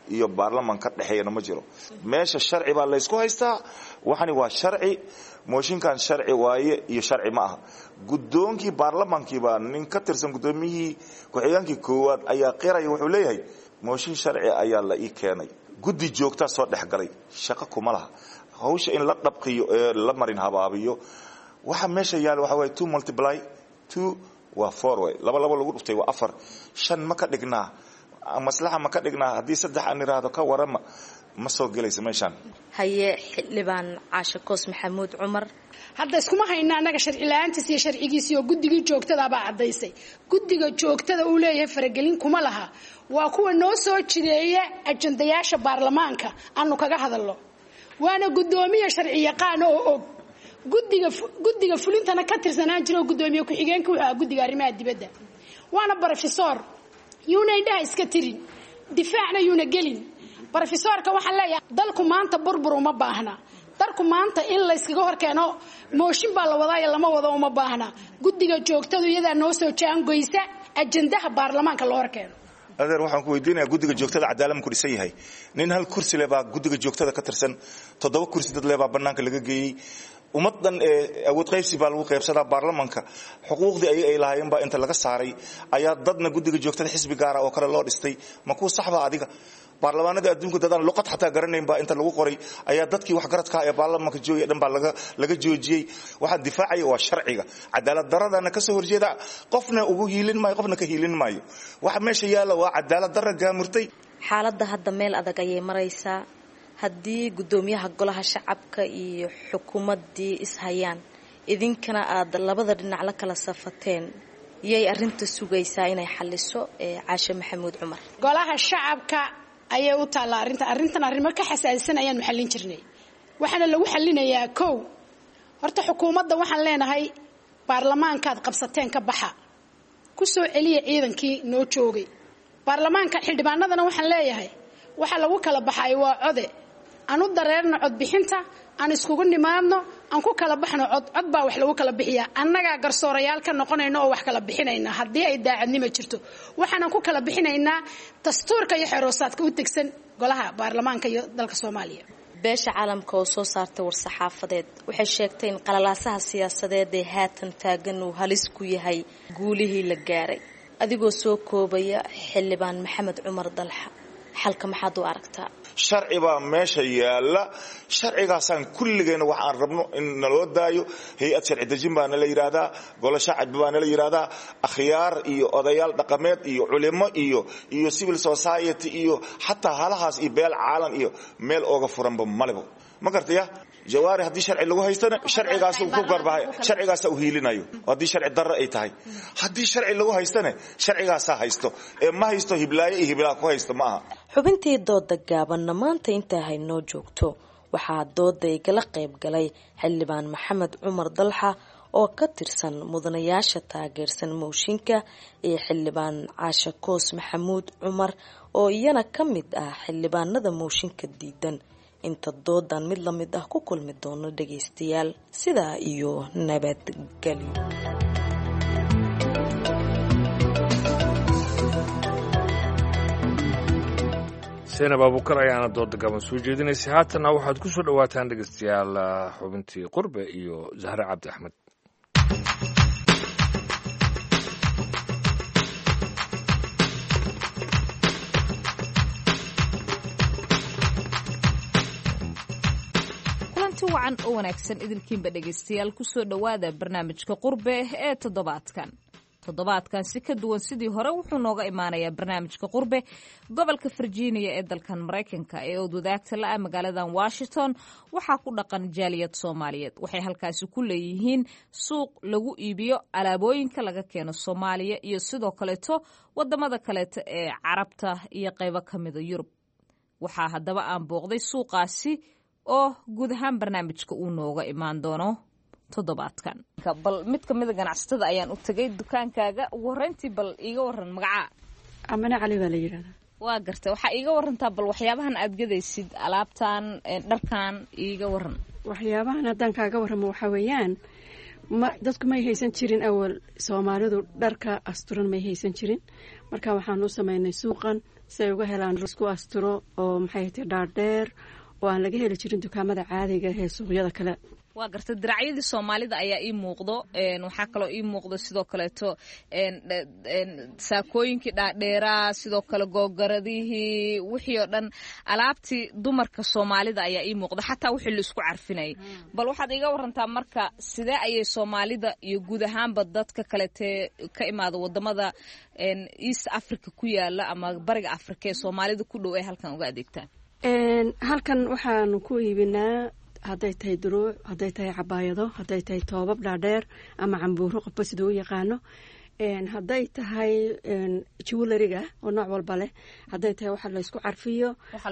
iyo baarlaman ka dhexeeyana ma jiro meesha sharci baa la isku haystaa waxani waa sharci mooshinkan sharci waaye iyo sharci ma aha gudoonkii baarlamankii baa nin ka tirsan gudoomiyihii ku-xigeenkii koowaad ayaa qiraya wuxuu leeyahay mooshin sharci ayaa la ii keenay guddi joogtaa soo dhex galay shaqo kuma laha hawsha in la dhabqiyo ee la marin habaabiyo waxa meesha yaala waxa waaye two multiply two waa four way laba laba lagu dhuftay waa afar shan ma ka dhignaa maslaxa ma ka dhignaa haddii saddex aan iraahdo ka warama ma soo gelaysa meeshaan haye xildhibaan caashe koos maxamuud cumar hadda iskuma hayna annaga sharci la-aantiis iyo sharcigiisii oo guddigii joogtada baa caddaysay guddiga joogtada uu leeyahay faragelin kuma laha waa kuwa noo soo jireeya ajandayaasha baarlamaanka aanu kaga hadalno waana guddoomiye sharci yaqaan oo og guddiga guddiga fulintana ka tirsanaan jira oo guddoomiye ku-xigeenka wuxuu ahaa guddiga arrimaha dibadda waana brofesor yuuna indhaha iska tirin difaacna yuuna gelin brofesorka waxaan leeyahay dalku maanta burbur uma baahna dalku maanta in la iskaga horkeeno mooshin baa la wadaayo lama wado uma baahna guddiga joogtadu iyadaa noo soo jaangoysa ajandaha baarlamaanka loo horkeeno adeer waxaan ku weydiinayaa guddiga joogtada cadaalad ma ku dhisan yahay nin hal kursi leh baa guddiga joogtada ka tirsan toddoba kursi dad leh baa bannaanka laga geeyey ummadan ee awood qaybsi baa lagu qaybsadaa baarlamaanka xuquuqdii ay ay lahaayeen baa inta laga saaray ayaa dadna guddiga joogtada xisbi gaara oo kale loo dhistay ma ku saxba adiga baarlamaanada adduunka dadaan luqad xataa garanayn baa inta lagu qoray ayaa dadkii wax garadka ee baarlamaanka joogay dhan baa laga laga joojiyay waxaan difaacaya waa sharciga cadaalad daradana ka soo horjeeda qofna ugu hiilin maayo qofna ka hiilin maayo waxa meesha yaala waa cadaalad darra gaamurtay xaaladda hadda meel adag ayay maraysaa haddii guddoomiyaha golaha shacabka iyo xukuumaddii ishayaan idinkana aad labada dhinac la kala safateen yay arrinta sugaysaa inay xalliso ee caashe maxamuud cumar golaha shacabka ayay u taallaa arrinta arrintan arrimo ka xasaasisan ayaan maxallin jirnay waxaana lagu xallinayaa kow horta xukuumadda waxaan leenahay baarlamaankaad qabsateen ka baxa ku soo celiya ciidankii noo joogay baarlamaanka xildhibaanadana waxaan leeyahay waxa lagu kala baxay waa code aan u dareerno cod bixinta aan iskugu nimaadno aan ku kala baxno cod cod baa wax lagu kala bixiyaa annagaa garsoorayaal ka noqonayno oo wax kala bixinayna haddii ay daacadnimo jirto waxaanan ku kala bixinaynaa dastuurka iyo xeroosaadka u tegsan golaha baarlamaanka iyo dalka soomaaliya beesha caalamka oo soo saartay war-saxaafadeed waxay sheegtay in qalalaasaha siyaasadeed ee haatan taagan uu halis ku yahay guulihii la gaaray adigoo soo koobaya xildhibaan maxamed cumar dalxa xalka maxaad u aragtaa sharci baa meesha yaala sharcigaasaan kulligeena waxaan rabno in naloo daayo hay-ad sharci dejin baana la yidhaahdaa golo shacbi baana la yidhaahdaa akhyaar iyo odayaal dhaqameed iyo culimo iyo iyo civil society iyo xataa halahaas iyo beel caalan iyo meel ooga furanba malebo ma gartaya jawaari haddii sharci lagu haystana sharcigaas ku garbahay sharcigaas uu hiilinayo haddii sharci darro ay tahay haddii sharci lagu haystana sharcigaas haysto ee ma haysto hiblaaye iyo hiblaa ku haysto ma aha xubintii dooda gaabanna maanta intaa haynoo joogto waxaa dooda igala qayb galay xildhibaan maxamed cumar dalxa oo ka tirsan mudanayaasha taageersan mooshinka iyo xildhibaan caashe koos maxamuud cumar oo iyana ka mid ah xildhibaanada mooshinka diidan inta doodan mid la mid ah ku kulmi doono dhagaystayaal sidaa iyo nabadgelyo seenab abuukar ayaana dooda gaban soo jeedinaysay haatanna waxaad ku soo dhowaataan dhegaystayaal xubintii qurbe iyo zahre cabdi axmed wacan oo wanaagsan idinkiinba dhegaystayaal kusoo dhowaada barnaamijka qurbe ee toddobaadkan toddobaadkan si ka duwan sidii hore wuxuu nooga imaanayaa barnaamijka qurbe gobolka virginia ee dalkan maraykanka ee ood wadaagta la-a magaaladan washington waxaa ku dhaqan jaaliyad soomaaliyeed waxay halkaasi ku leeyihiin suuq lagu iibiyo alaabooyinka laga keeno soomaaliya iyo sidoo kaleeto wadamada kaleeto ee carabta iyo qaybo ka mida yurub waxaa haddaba aan booqday suuqaasi oo guud ahaan barnaamijka uu nooga imaan doono toddobaadkan bal mid ka mida ganacsatada ayaan u tegay dukaankaaga ugu horreyntii bal iiga waran magacaa amane cali baa la yidhahdaa waa gartay waxaa iiga warantaa bal waxyaabahan aad gadaysid alaabtan dharkan iiga waran waxyaabahan haddaan kaaga warramo waxaa weeyaan ma dadku may haysan jirin awal soomaalidu dharka asturan may haysan jirin marka waxaan u samaynay suuqan si ay uga helaan isku asturo oo maxay tahay dhaadheer oo aan laga heli jirin dukaamada caadiga ee suuqyada kale. waa garta diracyadii soomaalida ayaa ii muuqdo waxaa kaloo ii muuqdo sidoo kaleeto saakooyinkii dhaadheeraa sidoo kale googaradihii wixii oo dhan alaabtii dumarka soomaalida ayaa ii muuqdo xataa wixii la isku carfinayay bal waxaad iga warantaa marka sidee ayay soomaalida iyo guud ahaanba dadka kaletee ka imaada wadamada east africa ku yaala ama bariga africa ee soomaalida ku dhow ay halkan uga adeegtaan? halkan waxaanu ku iibinaa hadday tahay duruuc hadday tahay cabaayado hadday tahay toobab dhaadheer ama cambuuro qofba siduu u yaqaano hadday tahay jewelariga oo nooc walba leh hadday tahay waxa laysku carfiyo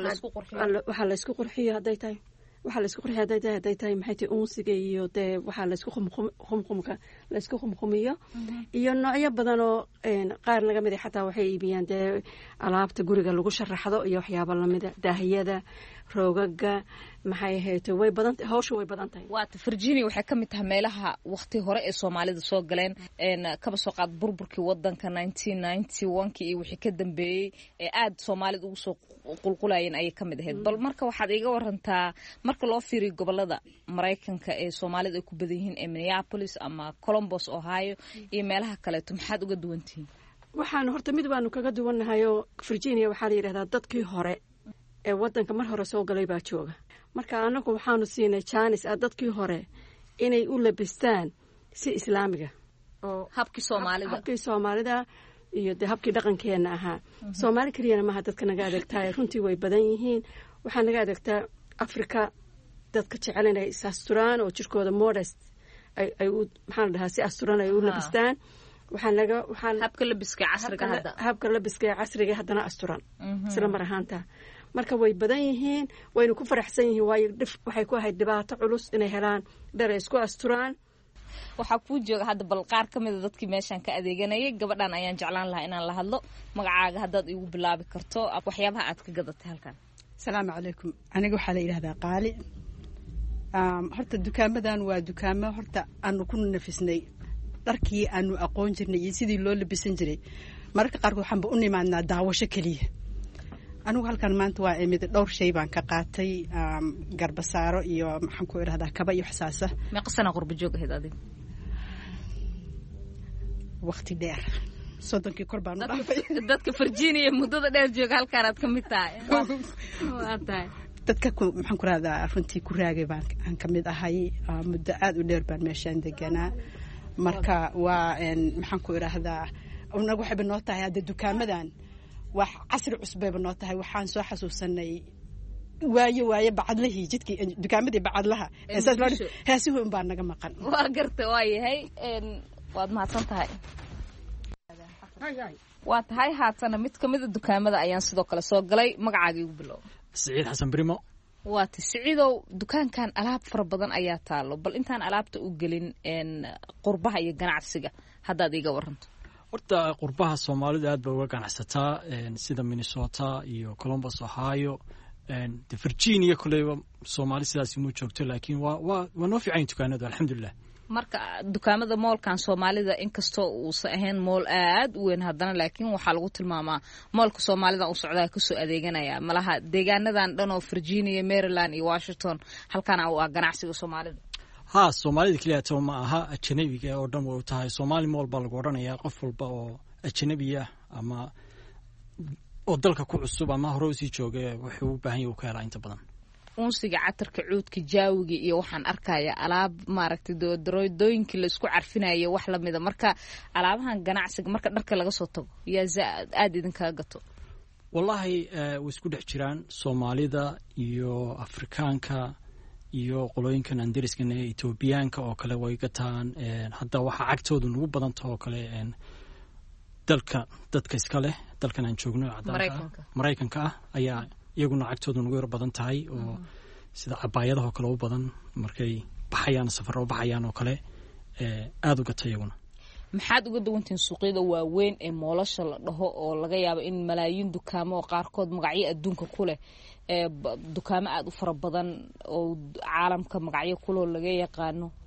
waxaa laysku qurxiyo hadday tahay waxaa laysku qurxiyo hadday tahay hadday tahay maxay tahay unsiga iyo dee waxaa laysku qumqumka laysku qumqumiyo iyo noocyo badan oo qaar naga mid ah xataa waxay iibiyaan dee alaabta guriga lagu sharaxdo iyo waxyaabo lamida daahiyada roogaga maxay ahayd way badan hawsha way badan tahay. waata Virginia waxay ka mid tahay meelaha waqti hore ee Soomaalida soo galeen een kaba soo qaad burburkii wadanka nineteen ninety-one-kii iyo wixii ka dambeeyay ee aad Soomaalida ugu soo qulqulayeen ayay ka mid ahayd. bal marka waxaad iga warantaa marka loo fiiriyo gobolada Mareykanka ee Soomaalida ay ku badan yihiin ee Minneapolis ama Columbus Ohio iyo meelaha kale maxaad uga duwantihiin? waxaan horta mid baanu kaga duwannahay oo Virginia waxaa la yiraahdaa dadkii hore ee wadanka mar hore soo galay baa jooga marka anagu waxaanu siinay chance ah dadkii hore inay u labistaan si islaamiga oo habkii Soomaalida habkii Soomaalida iyo de habkii dhaqankeena ahaa. Soomaali kaliya ma aha dadka naga adeegtaa runtii way badan yihiin waxaan naga adeegtaa Afrika dadka jecel inay is asturaan oo jirkooda modest ay ay maxaan dhahaa si asturan ay u labistaan waxaan laga waxaan habka labiska casriga hadda habka labiska casriga haddana asturan isla mar ahaanta marka way badan yihiin wayna ku faraxsan yihiin waayo waxay ku ahayd dhibaato culus inay helaan dhar ay isku asturaan. waxaa kuu jooga hadda bal qaar ka mid a dadkii meeshaan ka adeeganayay gabadhan ayaan jeclaan lahaa inaan la hadlo magacaaga haddaad igu bilaabi karto waxyaabaha aad ka gadatay halkan. asalaamu calaykum aniga waxaa la yidhahdaa qaali horta dukaamadan waa dukaamo horta aanu ku nafisnay dharkii aanu aqoon jirnay iyo sidii loo labisan jiray mararka qaarkood waxaanba u nimaadnaa daawasho keliya. anigu halkan maanta waa imid dhowr shay baan ka qaatay garbasaaro iyo maxaan ku idhahdaa kaba iyo xasaasa. meeqa sana qurba joog ahayd adiga? waqti dheer soddonkii kor baan u dhaafay. dadka Virginia muddada dheer jooga halkaan aad ka mid tahay. waa tahay dadka maxaan ku rahdaa runtii ku raagay baan aan ka mid ahay muddo aad u dheer baan meeshaan deganaa marka waa maxaan ku idhahdaa unagu waxayba noo tahay hadda dukaamadan wax casri cusbayba noo tahay waxaan soo xasuusanay waayo waayo bacadlahii jidkii dukaamadii bacadlaha heesihu un baa naga maqan. waa garta waa yahay waad mahadsan tahay. waa tahay haatana mid ka mid a dukaamada ayaan sidoo kale soo galay magacaaga igu bilow. Siciid Xasan Brimo. waa ti Siciidow dukaankan alaab fara badan ayaa taalo bal intaan alaabta u gelin qurbaha iyo ganacsiga haddaad iga waranto. horta qurbaha Soomaalida aad bay uga ganacsataa sida Minnesota iyo Columbus Ohio de Virginia kuleyba Soomaali sidaas ma joogto laakiin waa waa waa noo fiican dukaanada alxamdulillah. marka dukaamada moolkan Soomaalida inkastoo uusan ahayn mool aad u weyn haddana laakiin waxaa lagu tilmaamaa moolka Soomaalida uu socdaa ka soo adeeganaya malaha deegaanadan dhan oo Virginia, Maryland iyo Washington halkana waa ganacsiga Soomaalida. ها Soomaalida kaliya taa ma aha ajnabiga oo dhan way tahay Soomaali mool baa lagu oranayaa qof walba oo ajnabi ah ama oo dalka ku cusub ama hore u sii joogay wuxuu u baahan yahay ka helaa inta badan unsiga catarka cuudka jaawiga iyo waxaan arkayaa alaab maaragtay doodooyinkii la isku carfinayo wax la mid ah marka alaabahan ganacsiga marka dharka laga soo tago yaa aad idin kaga gato. wallahi way isku dhex jiraan Soomaalida iyo Afrikaanka iyo qolooyinkan Andariiskan ee Etoobiyaanka oo kale way gataan hadda waxa cagtoodu ugu badan tahay oo kale dalka dadka iska leh dalkan aan joogno Mareykanka Mareykanka ah ayaa iyaguna cagtoodu ugu yar badan tahay oo sida cabaayadaha oo kale u badan markay baxayaan safar oo baxayaan oo kale aad u gatay iyaguna. maxaad uga duwantiin suuqyada waaweyn ee moolasha la dhaho oo laga yaabo in malaayiin dukaamo oo qaarkood magacyo adduunka ku leh ee dukaamo aad u fara badan oo caalamka magacyo kuloo laga yaqaano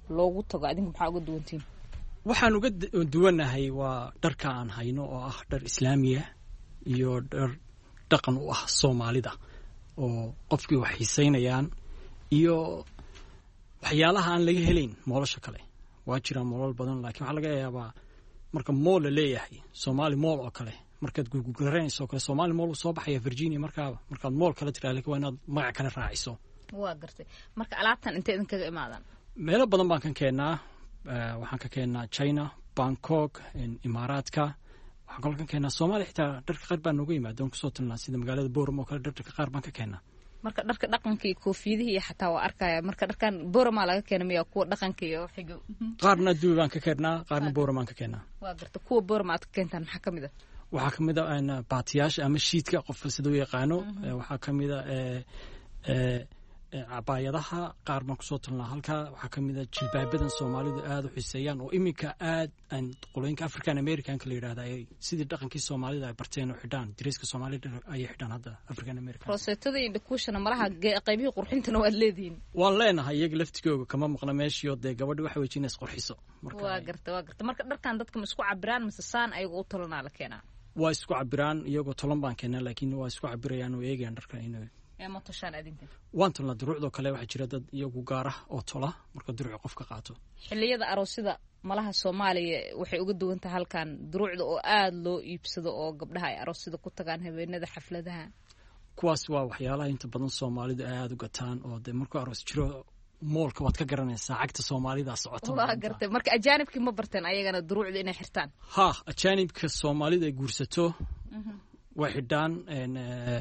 loogu tago adinku maxaa uga duwantiin waxaan uga duwanahay waa dharka aan hayno oo ah dhar islaamiya iyo dhar dhaqan u ah soomaalida oo qofkii wax xiisaynayaan iyo waxyaalaha aan laga helayn moolasha kale waa jiraan moolal badan laakiin waxaa laga yaabaa marka mool la leeyahay Somali mool oo kale markaad gurguraynayso kale Somali mool uu soo baxaya Virginia markaaba markaad mool kale tiraa laakiin waa inaad magac kale raaciso waa gartay marka alaabtan intee idin kaga imaadaan meelo badan baan kan keenaa waxaan ka keenaa China Bangkok Imaaraadka waxaan kaloo ka keenaa Soomaaliya xitaa dharka qaar baan nooga yimaadaan kusoo talnaa sida magaalada Booramo oo kale dharka qaar baan ka keenaa marka dharka dhaqanka iyo koofiyadaha iyo xataa waa arkaya marka dharkan Booramo laga keenay miyaa kuwa dhaqanka iyo xigo qaarna duub baan ka keenaa qaarna Booramo aan ka keenaa waa gartay kuwa Booramo aad ka keentaan maxaa kamid ah waxaa kamid ah in baatiyaasha ama shiidka qof sidoo yaqaano waxaa kamid ah ee ee cabaayadaha qaar baan kusoo talnaa halka waxaa kamid ah jilbaabadan Soomaalidu aad u xiiseeyaan oo iminka aad aan qoloyinka African American ka leeyahay ay sidii dhaqankii Soomaalida ay barteen oo xidhaan diriska Soomaalida ay xidhaan hadda African American rosetada iyo kushana malaha qaybihii qurxintana waad leediin waan leenahay iyaga laftigooda kama maqna meeshii oo gabadhu waxa wajinaysa qurxiso marka waa garta waa garta marka dharkan dadka ma isku cabiraan mise saan ayagu u talana la keenaa waa isku cabiraan iyagoo tolan baan keenaa laakiin waa isku cabirayaan oo eegayaan dharka inuu ee ma toshaan adinka waan tolna duruucdo kale waxa jira dad iyagu gaar ah oo tola marka duruuc qof ka qaato xilliyada aroosida malaha Soomaaliya waxay uga duwan tahay halkan duruucda oo aad loo iibsado oo gabdhaha ay aroosida ku tagaan habeenada xafladaha kuwaas waa waxyaalaha inta badan Soomaalidu aad u gataan oo de marka aroos jiro moolka waad ka garanaysaa cagta Soomaalida socoto waa gartay marka ajaanibkii ma barteen ayagana duruucda inay xirtaan ha ajaanibka Soomaalida ay guursato way xidhaan een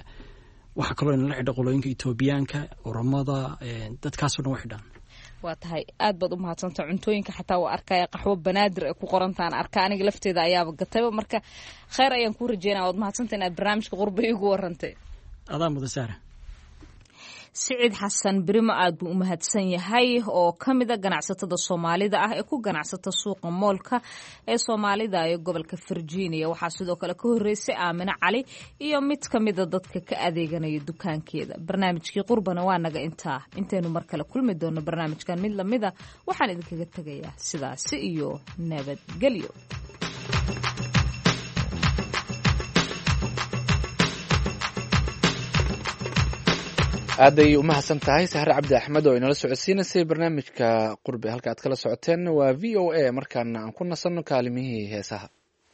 waxa kaloo in la xidho qolooyinka Etoobiyaanka Oromada dadkaas oo dhan way xidhaan waa tahay aad baad u mahadsantahay cuntooyinka xataa waa arkaya qaxwo banaadir ay ku qorantaan arka aniga lafteeda ayaaba gatayba marka khayr ayaan ku rajeenaa waad mahadsantahay inaad barnaamijka qurbe igu warantay adaa mudasaara Siciid Xasan Birimo aad buu u mahadsan yahay oo kamida ganacsatada Soomaalida ah ee ku ganacsata suuqa moolka ee Soomaalida ee gobolka Virginia waxa sidoo kale ka horeysay Aamina Cali iyo mid kamida dadka ka adeeganaya dukaankeeda barnaamijkii qurbana waa naga intaa inteenu mar kale kulmi doono barnaamijkan mid lamida waxaan idinkaga tagayaa sidaas iyo nabadgelyo aaday u mahadsan tahay Sahar Cabdi Axmed oo inala socodsiinayay barnaamijka qurbe halka aad kala socoteen waa V O A markaana aan ku nasanno kaalimihii heesaha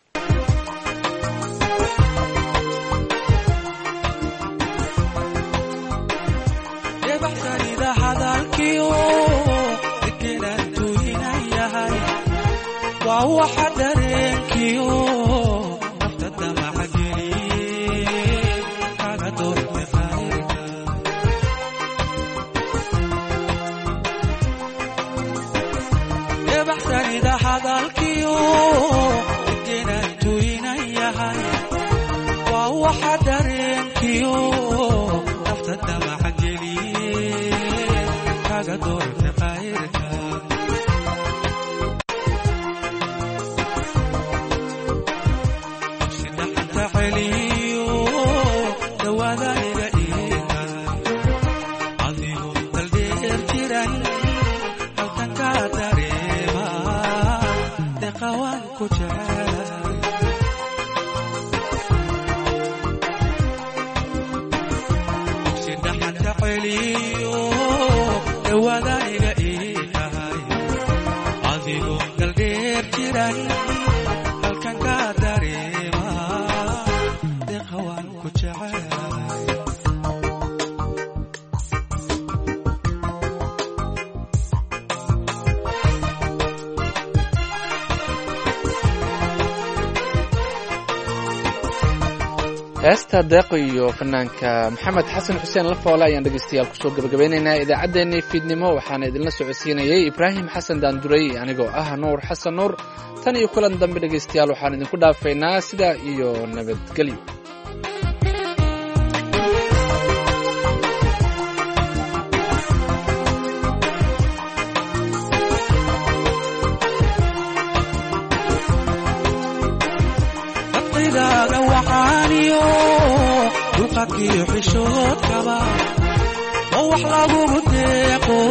heesta deeqo iyo fanaanka maxamed xasan xuseen lafoole ayaan dhegeystayaal kusoo gabagabeynaynaa idaacaddeenii fiidnimo waxaana idinla socodsiinayay ibraahim xasan daanduray anigoo ah nuur xasan nuur tan iyo kulan dambe dhegeystayaal waxaan idinku dhaafaynaa sidaa iyo nabadgelyo dulqaadkiyo xishoodkaba oo wax lagugu deeqo